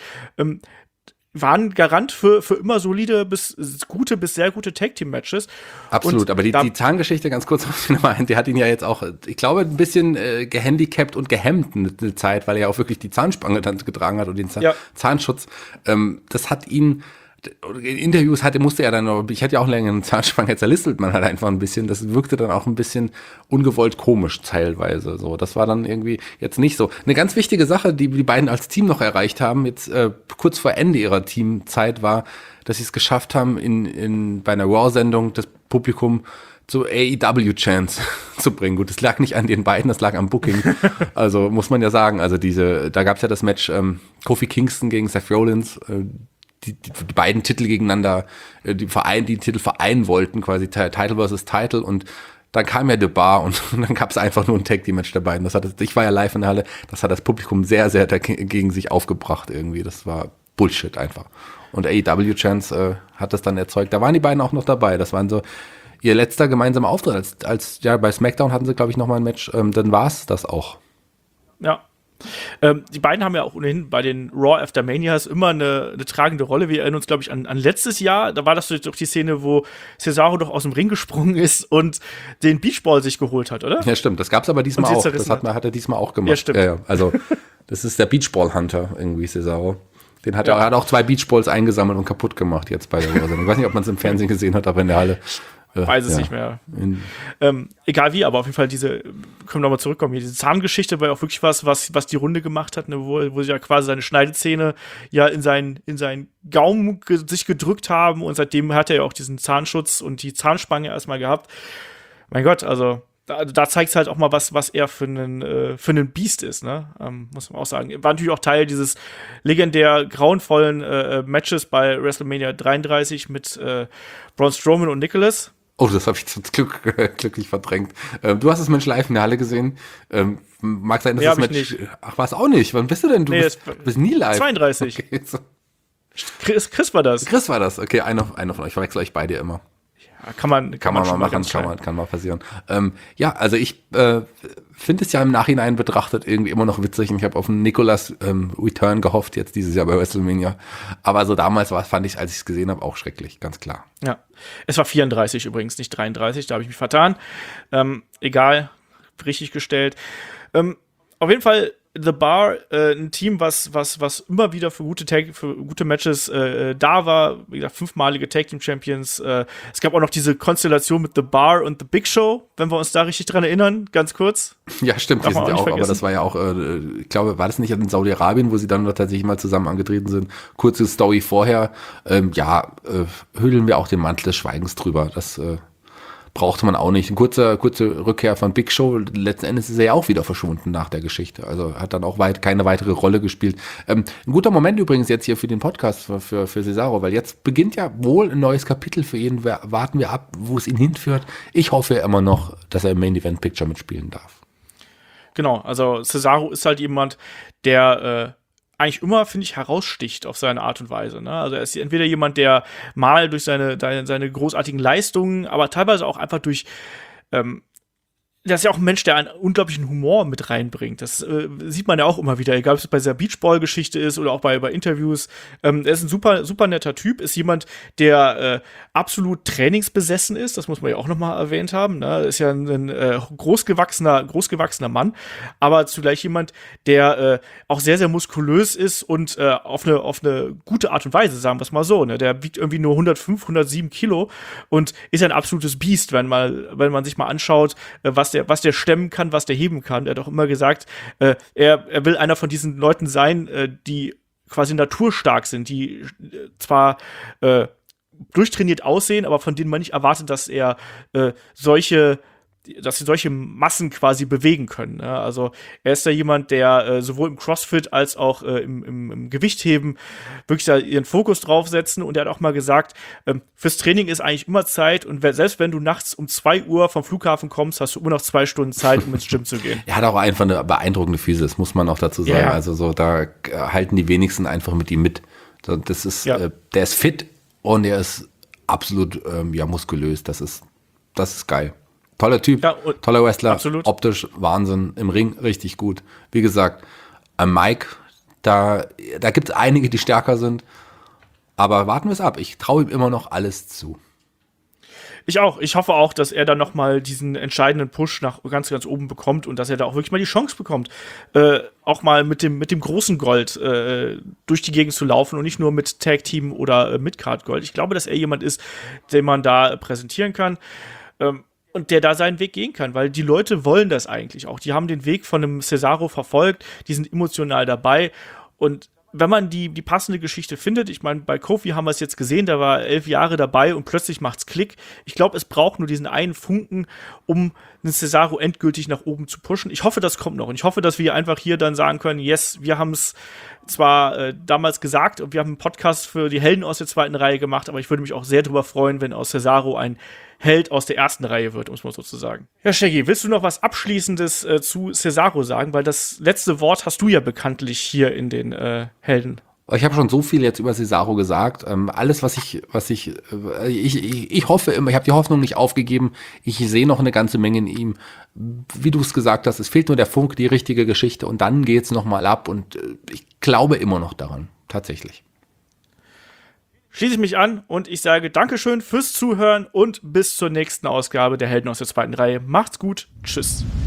Waren Garant für immer solide bis sehr gute Tag-Team-Matches. Absolut, und aber die Zahngeschichte, ganz kurz auf den Mal, die hat ihn ja jetzt auch, ich glaube, ein bisschen gehandicapt und gehemmt eine Zeit, weil er ja auch wirklich die Zahnspange dann getragen hat und den Zahnschutz. Das hat ihn, in Interviews musste er dann noch, ich hatte ja auch länger eine Zahnspange, jetzt erlistelt man halt einfach ein bisschen, das wirkte dann auch ein bisschen ungewollt komisch teilweise, so, das war dann irgendwie jetzt nicht so. Eine ganz wichtige Sache, die beiden als Team noch erreicht haben, jetzt kurz vor Ende ihrer Teamzeit war, dass sie es geschafft haben, bei einer Raw-Sendung das Publikum zu AEW-Chants zu bringen. Gut, das lag nicht an den beiden, das lag am Booking. Also muss man ja sagen, also da gab's ja das Match Kofi Kingston gegen Seth Rollins, die beiden Titel gegeneinander, die Titel vereinen wollten, quasi Title versus Title, und dann kam ja The Bar und dann gab es einfach nur ein Tag-Team-Match der beiden. Ich war ja live in der Halle, das hat das Publikum sehr, sehr gegen sich aufgebracht irgendwie. Das war Bullshit einfach. Und AEW-Chance hat das dann erzeugt. Da waren die beiden auch noch dabei. Das waren so ihr letzter gemeinsamer Auftritt. Als bei SmackDown hatten sie, glaube ich, noch mal ein Match. Dann war es das auch. Ja. Die beiden haben ja auch ohnehin bei den Raw After Manias immer eine tragende Rolle. Wir erinnern uns, glaube ich, an letztes Jahr. Da war das doch die Szene, wo Cesaro doch aus dem Ring gesprungen ist und den Beachball sich geholt hat, oder? Ja, stimmt. Das gab es aber diesmal auch. Das hat er diesmal auch gemacht. Ja, stimmt. Ja. Also, das ist der Beachball-Hunter irgendwie, Cesaro. Er hat auch 2 Beachballs eingesammelt und kaputt gemacht jetzt bei der Raw. Ich weiß nicht, ob man es im Fernsehen gesehen hat, aber in der Halle weiß es nicht mehr. Egal wie, aber auf jeden Fall können wir nochmal zurückkommen. Diese Zahngeschichte war ja auch wirklich was die Runde gemacht hat, ne, wo sie ja quasi seine Schneidezähne ja in seinen Gaumen sich gedrückt haben und seitdem hat er ja auch diesen Zahnschutz und die Zahnspange erstmal gehabt. Mein Gott, also da zeigt es halt auch mal, was er für einen Biest ist, ne? Muss man auch sagen. War natürlich auch Teil dieses legendär grauenvollen Matches bei WrestleMania 33 mit Braun Strowman und Nicholas. Oh, das habe ich zum Glück glücklich verdrängt. Du hast das Match live in der Halle gesehen. Mag sein, dass das Match... Nicht. Ach, war es auch nicht? Wann bist du denn? Du bist nie live. 32. Okay, so. Chris war das. Chris war das. Okay, einer von euch. Ich verwechsel euch beide immer. Ja, kann man mal machen, kann mal passieren. Ja, also ich finde es ja im Nachhinein betrachtet irgendwie immer noch witzig. Und ich habe auf einen Nicholas Return gehofft, jetzt dieses Jahr bei WrestleMania. Aber so damals fand ich, als ich es gesehen habe, auch schrecklich, ganz klar. Ja, es war 34 übrigens, nicht 33, da habe ich mich vertan. Egal, richtig gestellt. Auf jeden Fall The Bar, ein Team, was immer wieder für gute Matches da war. Wie gesagt, 5-malige Tag Team Champions. Es gab auch noch diese Konstellation mit The Bar und The Big Show, wenn wir uns da richtig dran erinnern, ganz kurz. Ja, stimmt, die sind ja auch, aber das war ja auch, ich glaube, war das nicht in Saudi-Arabien, wo sie dann tatsächlich mal zusammen angetreten sind? Kurze Story vorher. Hüllen wir auch den Mantel des Schweigens drüber. Das brauchte man auch nicht. Eine kurze Rückkehr von Big Show. Letzten Endes ist er ja auch wieder verschwunden nach der Geschichte. Also hat dann auch keine weitere Rolle gespielt. Ein guter Moment übrigens jetzt hier für den Podcast für Cesaro, weil jetzt beginnt ja wohl ein neues Kapitel für ihn. Warten wir ab, wo es ihn hinführt. Ich hoffe immer noch, dass er im Main Event Picture mitspielen darf. Genau, also Cesaro ist halt jemand, der eigentlich immer, finde ich, heraussticht auf seine Art und Weise. Ne? Also er ist entweder jemand, der mal durch seine großartigen Leistungen, aber teilweise auch einfach durch der ist ja auch ein Mensch, der einen unglaublichen Humor mit reinbringt. Das sieht man ja auch immer wieder, egal ob es bei dieser Beachball-Geschichte ist oder auch bei Interviews. Er ist ein super, super netter Typ, ist jemand, der absolut trainingsbesessen ist. Das muss man ja auch noch mal erwähnt haben. Ne? Ist ja ein großgewachsener Mann, aber zugleich jemand, der auch sehr, sehr muskulös ist und auf eine gute Art und Weise, sagen wir es mal so. Ne? Der wiegt irgendwie nur 105, 107 Kilo und ist ein absolutes Biest, wenn man sich mal anschaut, was der stemmen kann, was der heben kann. Er hat auch immer gesagt, er will einer von diesen Leuten sein, die quasi naturstark sind, die zwar durchtrainiert aussehen, aber von denen man nicht erwartet, dass sie solche Massen quasi bewegen können. Ne? Also er ist da jemand, der sowohl im CrossFit als auch im Gewichtheben wirklich da ihren Fokus draufsetzen. Und er hat auch mal gesagt, fürs Training ist eigentlich immer Zeit. Und selbst wenn du nachts um 2 Uhr vom Flughafen kommst, hast du immer noch 2 Stunden Zeit, um ins Gym zu gehen. Er hat auch einfach eine beeindruckende Physis, muss man auch dazu sagen. Yeah. Also so, da halten die wenigsten einfach mit ihm mit. Das ist, der ist fit und er ist absolut muskulös. Das ist geil. Toller Typ, toller Wrestler, absolut. Optisch Wahnsinn, im Ring richtig gut. Wie gesagt, am Mic, da gibt es einige, die stärker sind, aber warten wir es ab. Ich traue ihm immer noch alles zu. Ich auch. Ich hoffe auch, dass er dann noch mal diesen entscheidenden Push nach ganz, ganz oben bekommt und dass er da auch wirklich mal die Chance bekommt, auch mal mit dem großen Gold durch die Gegend zu laufen und nicht nur mit Tag Team oder Midcard Gold. Ich glaube, dass er jemand ist, den man da präsentieren kann. Und der da seinen Weg gehen kann, weil die Leute wollen das eigentlich auch. Die haben den Weg von einem Cesaro verfolgt, die sind emotional dabei und wenn man die passende Geschichte findet, ich meine, bei Kofi haben wir es jetzt gesehen, der war 11 Jahre dabei und plötzlich macht's Klick. Ich glaube, es braucht nur diesen einen Funken, um einen Cesaro endgültig nach oben zu pushen. Ich hoffe, das kommt noch und ich hoffe, dass wir einfach hier dann sagen können, yes, wir haben es zwar damals gesagt und wir haben einen Podcast für die Helden aus der zweiten Reihe gemacht, aber ich würde mich auch sehr darüber freuen, wenn aus Cesaro ein Held aus der ersten Reihe wird, um es mal so zu sagen. Ja, Shaggy, willst du noch was Abschließendes zu Cesaro sagen? Weil das letzte Wort hast du ja bekanntlich hier in den Helden. Ich habe schon so viel jetzt über Cesaro gesagt. Alles, ich hoffe immer, ich habe die Hoffnung nicht aufgegeben. Ich sehe noch eine ganze Menge in ihm. Wie du es gesagt hast, es fehlt nur der Funk, die richtige Geschichte und dann geht's noch mal ab und ich glaube immer noch daran, tatsächlich. Schließe ich mich an und ich sage Dankeschön fürs Zuhören und bis zur nächsten Ausgabe der Helden aus der zweiten Reihe. Macht's gut. Tschüss.